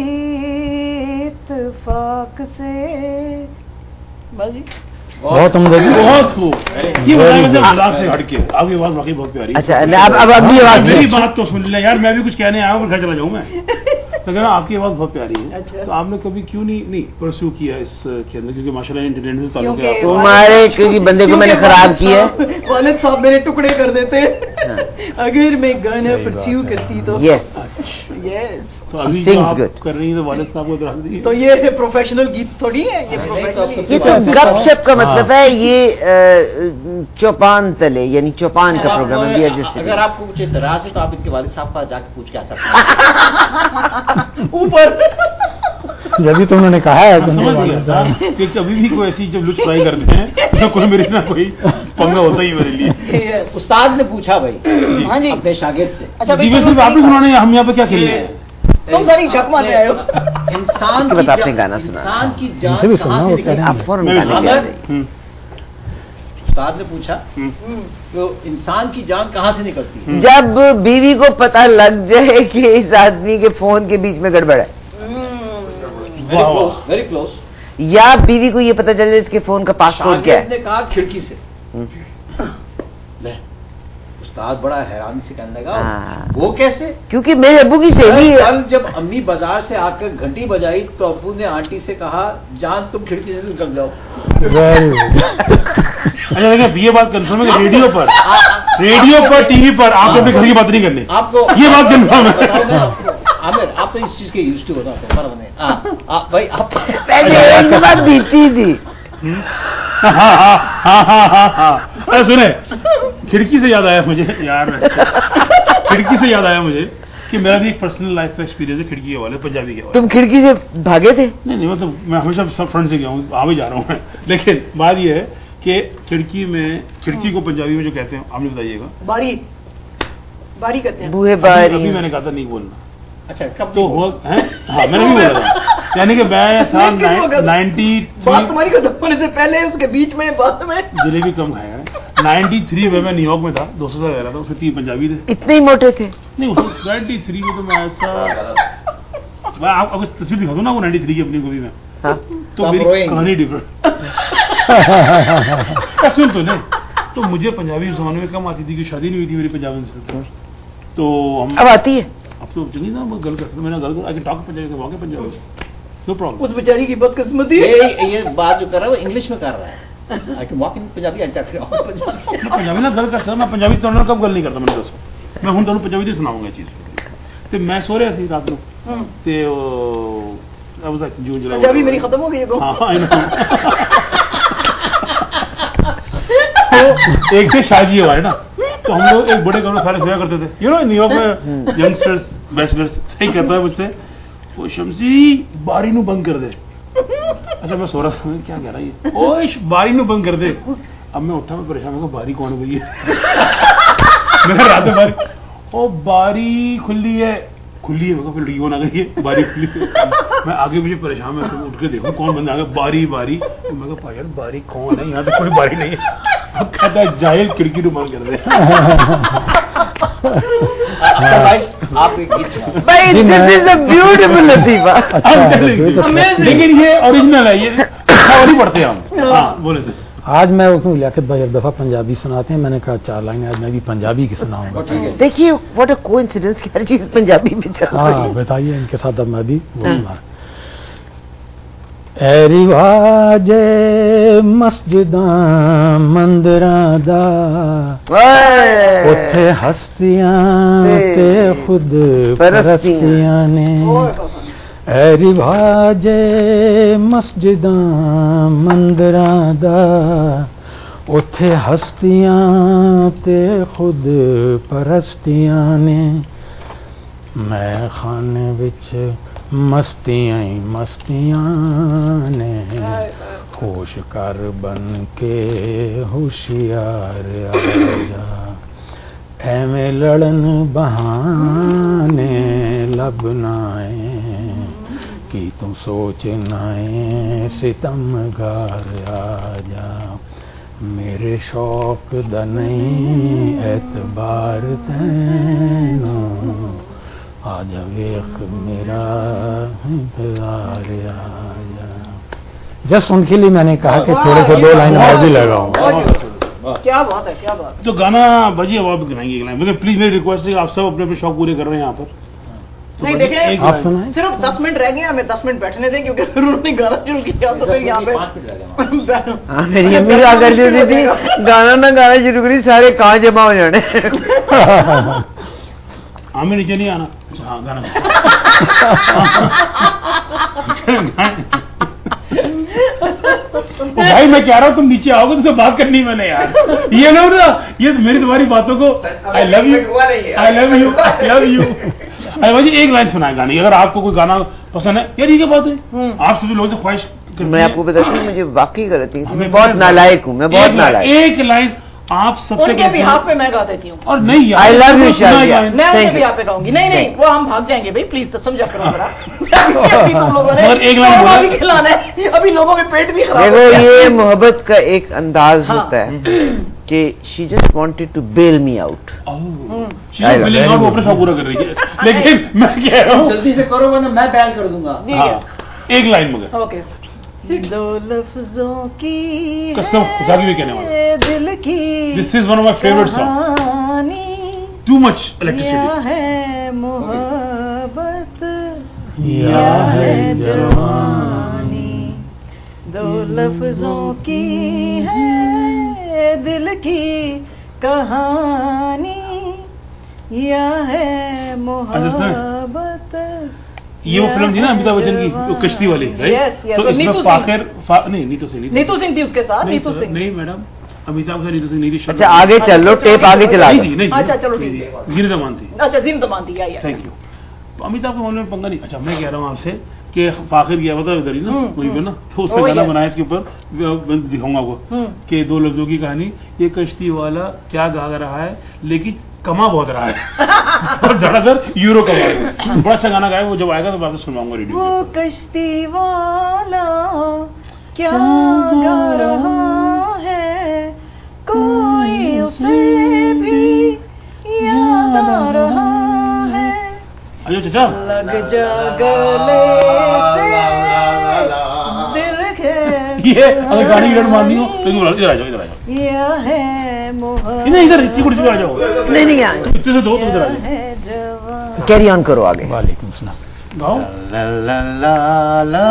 اتفاق سے۔ بازی بہت عمدہ جی، بہت خوب۔ یہ مذاق سے ہٹ کے آپ کی آواز واقعی بہت پیاری ہے۔ اچھا اب اب اگلی آواز میری بات تو سن لیں یار، میں بھی کچھ کہنے آیا ہوں، گھر چلا جاؤں میں۔ تو کہنا آپ کی آواز بہت پیاری ہے، تو آپ نے کبھی کیوں نہیں نہیں پرسو کیا اس کے اندر، کیونکہ ماشاء اللہ انٹرٹینمنٹ سے تعلق ہے۔ تمہارے کسی بندے کو میں نے خراب کیا ہے، والد صاحب میرے ٹکڑے کر دیتے اگر میں گانا پرسیو کرتی تو۔ یس یس، تو ابھی Sings آپ good. کر رہی ہیں تو والد صاحب کو ادھر دیجیے۔ تو یہ پروفیشنل گیت تھوڑی ہے، یہ پروفیشنل یہ تو گپ شپ کا مطلب ہے، یہ چوپان تلے یعنی چوپان کا پروگرام ہے۔ اگر آپ کو کچھ اعتراض ہے تو آپ ان کے والد صاحب پاس جا کے پوچھ کے آ سکتے ہیں اوپر۔ جبھی تم نے کہا ہے کہ کبھی بھی کوئی ایسی جب لچ ٹرائی کرتے ہیں تو کوئی میری نہ کوئی پنگا ہوتا ہی میرے لیے۔ استاد نے پوچھا بھائی ہاں جی اپنے شاگرد سے، اچھا جی ویسے آپ انہوں نے ہم یہاں پہ کیا کھیلے ہیں؟ تم ساری جھک مارنے آئے ہو۔ انسان بتا آپ نے کی گانا سنا، انسان کی مجھے جان بھی کہاں سننا سے ہوتا ہے نکلتی نا۔ آپ فوراً میں گانے بھی- گا رہی۔ ہوں، استاد نے پوچھا کہ انسان کی جان کہاں سے نکلتی ہے؟ جب بیوی کو پتہ لگ جائے کہ اس آدمی کے فون کے بیچ میں گڑبڑ ہے، واہ واہ۔ Very close. یا بیوی کو یہ پتہ چل جائے اس کے فون کا پاس کوڈ کیا شاگرد ہے۔ نے کہا کھڑکی سے۔ لے، استاد بڑا حیران سے کہنے لگا ہاں۔ وہ کیسے؟ کیونکہ میرے ابو کی سہیلی ہے۔ کل جب امی بازار سے آ کر گھنٹی بجائی تو ابو نے آنٹی سے کہا جان تم کھڑکی سے نکل جاؤ۔ اچھا دیکھیں یہ بات کنفرم ہے کہ ریڈیو پر ریڈیو پر ٹی وی پر آپ اپنے گھر کی بات نہیں کرنی، آپ کو یہ بات کنفرم ہے۔ بتاؤ میں آپ کو، عامر آپ تو اس چیز کے یوز ٹو ہوتا ہے پر بنے بھائی آپ پہلے ایک بات بیتی تھی۔ ہاں ہاں ہاں ہاں ہاں ہاں ارے سنیں، کھڑکی سے یاد آیا مجھے یار، کھڑکی سے یاد آیا مجھے کہ میرا بھی ایک پرسنل لائف کا ایکسپیرینس ہے کھڑکی کے والے پنجابی کے والے۔ تم کھڑکی سے بھاگے تھے؟ نہیں نہیں مطلب میں ہمیشہ سب فرنٹ سے گیا ہوں، آ بھی جا رہا ہوں میں، لیکن بات یہ ہے کہ کھڑکی میں، کھڑکی کو پنجابی میں جو کہتے ہیں آپ نے بتائیے گا۔ باری باری کرتے ہیں۔ بوہے ابھی باری میں نے کہا تھا نہیں بولنا، اچھا کب تو ہوا ہاں میں نے بھی بولا تھا، یعنی کہ میں تھا نائنٹی بات تمہاری ختم ہونے سے پہلے اس کے بیچ میں بات میں جلیبی کم کھایا ہے۔ نائنٹی تھری میں میں نیو یارک میں تھا، دو سو سال رہ رہا تھا، اس میں تین پنجابی تھے۔ اتنے ہی موٹے تھے؟ نہیں اس نائنٹی تھری میں تو میں ایسا، میں آپ کو تصویر دکھا دوں نا وہ نائنٹی تھری کی اپنی کو بھی میں، ہاں تو میری کہانی ڈفرنٹ سن تو نہیں تو مجھے پنجابی اس زمانے میں کم آتی تھی کہ شادی نہیں ہوئی تھی میری پنجابی سے, تو ہم اب آتی ہے. اب تو چلی نا گل کرتے میں نے گل کر ٹاک پنجابی سے واقع پنجابی نو پرابلم. اس بیچاری کی بدقسمتی ہے یہ بات جو کر رہا ہے وہ انگلش میں کر رہا ہے. پنجابی پنجابی نہ گل کرتا میں پنجابی تو کب گل نہیں کرتا میں دسو میں ہوں تمہیں پنجابی سناؤں گا چیز. تو میں سو رہا سی رات کو پنجابی میری ختم ہو گئی. ایک سے شاہجی ہوا ہے نا, تو ہم لوگ ایک بڑے کمرے سارے سویا کرتے تھے یو نو نیو یارک میں ینگسٹرز بیچلرز. صحیح کہتا ہے مجھ سے وہ شمسی باری نو بند کر دے. اچھا میں سو رہا تھا کیا کہہ رہا ہے او باری نو بند کر دے. اب میں اٹھا میں پریشان ہوں باری کون ہوئی ہے. میں رات میں باری او باری کھلی ہے کھلی ہے پھر ڈیو نہ گئی ہے باری کھلی ہے. میں آگے مجھے پریشان میں اٹھ کے دیکھوں کون بندہ آ گیا باری باری. میں کہا یار باری کون ہے یہاں تو کوئی باری نہیں ہے. اب کہتا ہے جاہل کھڑکی نو بند کر دے. لیکن یہ اوریجنل ہے, یہ نہیں پڑھتے ہم. ہاں بولے تھے آج میں لیاقت بھائی ایک دفعہ پنجابی سناتے ہیں, میں نے کہا چار لائن آج میں بھی پنجابی کی سناؤں گا. دیکھیے واٹ اے کوئنسیڈنس کی ہر چیز پنجابی میں چل رہی ہے. ہاں بتائیے ان کے ساتھ اب میں بھی وہ سنا. اے رواج مسجداں مندراں دا اوتھے ہستیاں تے خود پرستیاں نے. اے رواج مسجداں مندراں دا اوتھے ہستیاں تے خود پرستیاں نے. میں خانے وچ مستیاں ہی مستیاں نے ہوش کر بن کے ہوشیار آ جا. ایویں لڑن بہانے لبنا ہے کی تم سوچنا ہے ستمگار آ جا. میرے شوق دا نہیں اعتبار تینوں آجا ویخ میرا انتظار آجا. جسٹ ان کے لیے میں نے کہا کہ تھوڑے سے دو لائن میں بھی لگاؤں. کیا بات ہے کیا بات. تو گانا بجی اب آپ گنائیں گے لیکن پلیز میری ریکویسٹ ہے کہ آپ سب اپنے اپنے شوق پورے کر رہے ہیں یہاں پر. نہیں دیکھیں آپ سنائیں صرف دس منٹ رہ گئے ہمیں دس منٹ بیٹھنے دیں کیونکہ انہوں نے گانا شروع کیا تو پھر یہاں پہ میری امی کہا کرتی ہوتی تھی گانا نہ گانا شروع کری سارے کہاں جمع ہو جانے. ہمیں نیچے نہیں آنا. ہاں گانا بھائی میں کہہ رہا ہوں تم نیچے آؤ گے تو سے بات کرنی میں نے یار. یہ لوگ نا یہ میری تمہاری باتوں کو I love you I love you love you. بھائی ایک لائن سنائے گانے اگر آپ کو کوئی گانا پسند ہے یار. یہ کیا بات ہے آپ سبھی لوگوں سے خواہش. میں آپ کو بتاتا ہوں مجھے واقعی غلطی ہے میں بہت نالائق ہوں. میں بہت نالائق. ایک لائن آپ سب سے کے بہاف پہ میں گا دیتی ہوں. اور نہیں آئی لو یو شادیہ میں ان کے بہاف پہ گاؤں گی. نہیں نہیں وہ ہم بھاگ جائیں گے بھائی پلیز سمجھا کرو ذرا. تم لوگوں نے بھی کھلانا ہے ابھی لوگوں کے پیٹ بھی خراب. دیکھو یہ محبت کا ایک انداز ہوتا ہے کہ she just wanted to bail me out. اپنا شوق پورا کر رہی ہے لیکن میں کہہ رہا ہوں جلدی سے کرو ورنہ میں بیل کر دوں گا. ایک لائن مگر اوکے. دو لفظوں کی قسم خدا کی بھی کہنے والا دل کی this is one of my favourite song. Too much electricity ہے محبت یا ہے جوانی. دو لفظوں کی ہے دل کی کہانی یا ہے محبت. یہ وہ فلم تھی نا امیتابھ بچن کی کشتی والی تو اس میں فاخر نہیں نیتو سنگھ نیتو سنگھ تھی اس کے ساتھ. نیتو سنگھ نہیں میڈم امیتابھ سے نیتو سنگھ نہیں تھی. اچھا آگے چل لو ٹیپ آگے چلا. اچھا چلو ٹھیک ہے زینت امان تھی. اچھا زینت امان تھی. Thank you. تو امیتابھ کے معاملے میں پنگا نہیں. اچھا میں کہہ رہا ہوں آپ سے کہ فاخر کیا ہوتا ادھر ہی نا وہیں پہ نا تو اس نے گانا بنایا اس کے اوپر دکھاؤں گا آپ کو کہ دو لفظوں کی کہانی. یہ کشتی والا کیا گا رہا ہے لیکن کما بہت رہا ہے اور زیادہ تر یورو کما ہے. بڑا اچھا گانا گایا وہ جب آئے گا تو میں آپ سے سنواؤں گا ریڈیو. وہ کشتی والا کیا گا رہا ہے کوئی اسے بھی یاد آ رہا ہے. اچھا چچا لگ جا گلے سے دل کے ये अगर गाड़ी की लड़ मारनी हो तो इधर आ जाओ, इधर आ जाओ, इधर इधर इसी को आ जाओ, नहीं नहीं यहाँ इतने से दो तो इधर आ जाओ, कैरी ऑन करो आगे। वालेकुम सलाम। गाओ। ला ला ला ला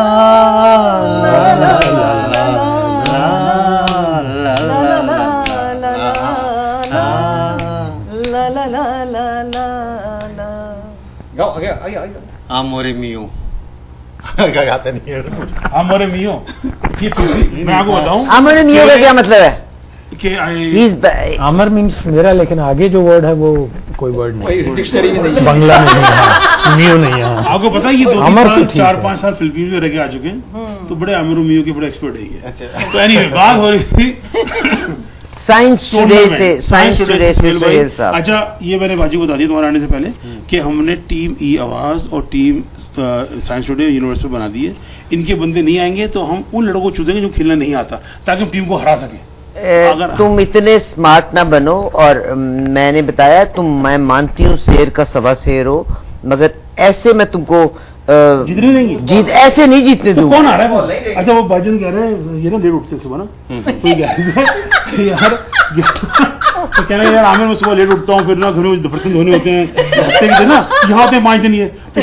गाओ आगे आगे आगे। Amore mio. क्या गाते नहीं है? हमारे मियो, ये फिर मैं आपको बताऊं अमर मियो का क्या मतलब है? कि He's अमर मीन्स मेरा, लेकिन आगे जो वर्ड है वो कोई वर्ड नहीं, डिक्शनरी में नहीं है। बंगला में नहीं है, मियो नहीं है। आपको पता है ये दो अमर साल तो ठीक चार है। पाँच साल फिलीपींस में रह के आ चुके हैं, तो बड़े अमर मियो के बड़े एक्सपर्ट है ये। तो एनीवे बात हो रही थी साइंस टुडे से, साइंस टुडे से सुहेल साहब। अच्छा ये मैंने बाजी को बता दिया तुम्हारे आने से पहले कि हमने टीम ई आवाज और टीम साइंस टुडे यूनिवर्सिटी बना दी है। इनके बंदे नहीं आएंगे तो हम उन लड़कों को चुनेंगे जो खेलना नहीं आता, ताकि हम टीम को हरा सके। ए, तुम इतने स्मार्ट ना बनो, और अम, मैंने बताया तुम, मैं मानती हूँ शेर का सवा शेर हो, मगर ऐसे मैं तुमको जीतने देंगे, जीत ऐसे नहीं जीतने तो दूंगा। कौन आ रहा है? अच्छा वो भाईजन कह रहे हैं ये ना लेट उठते सुबह ना, तो ये कह रहे थे, यार तो कह रहे हैं यार आमिर मैं सुबह लेट उठता हूँ, फिर ना घर में बर्तन धोने होते हैं, हफ्ते के दिन ना यहाँ पे पाँच दिन ये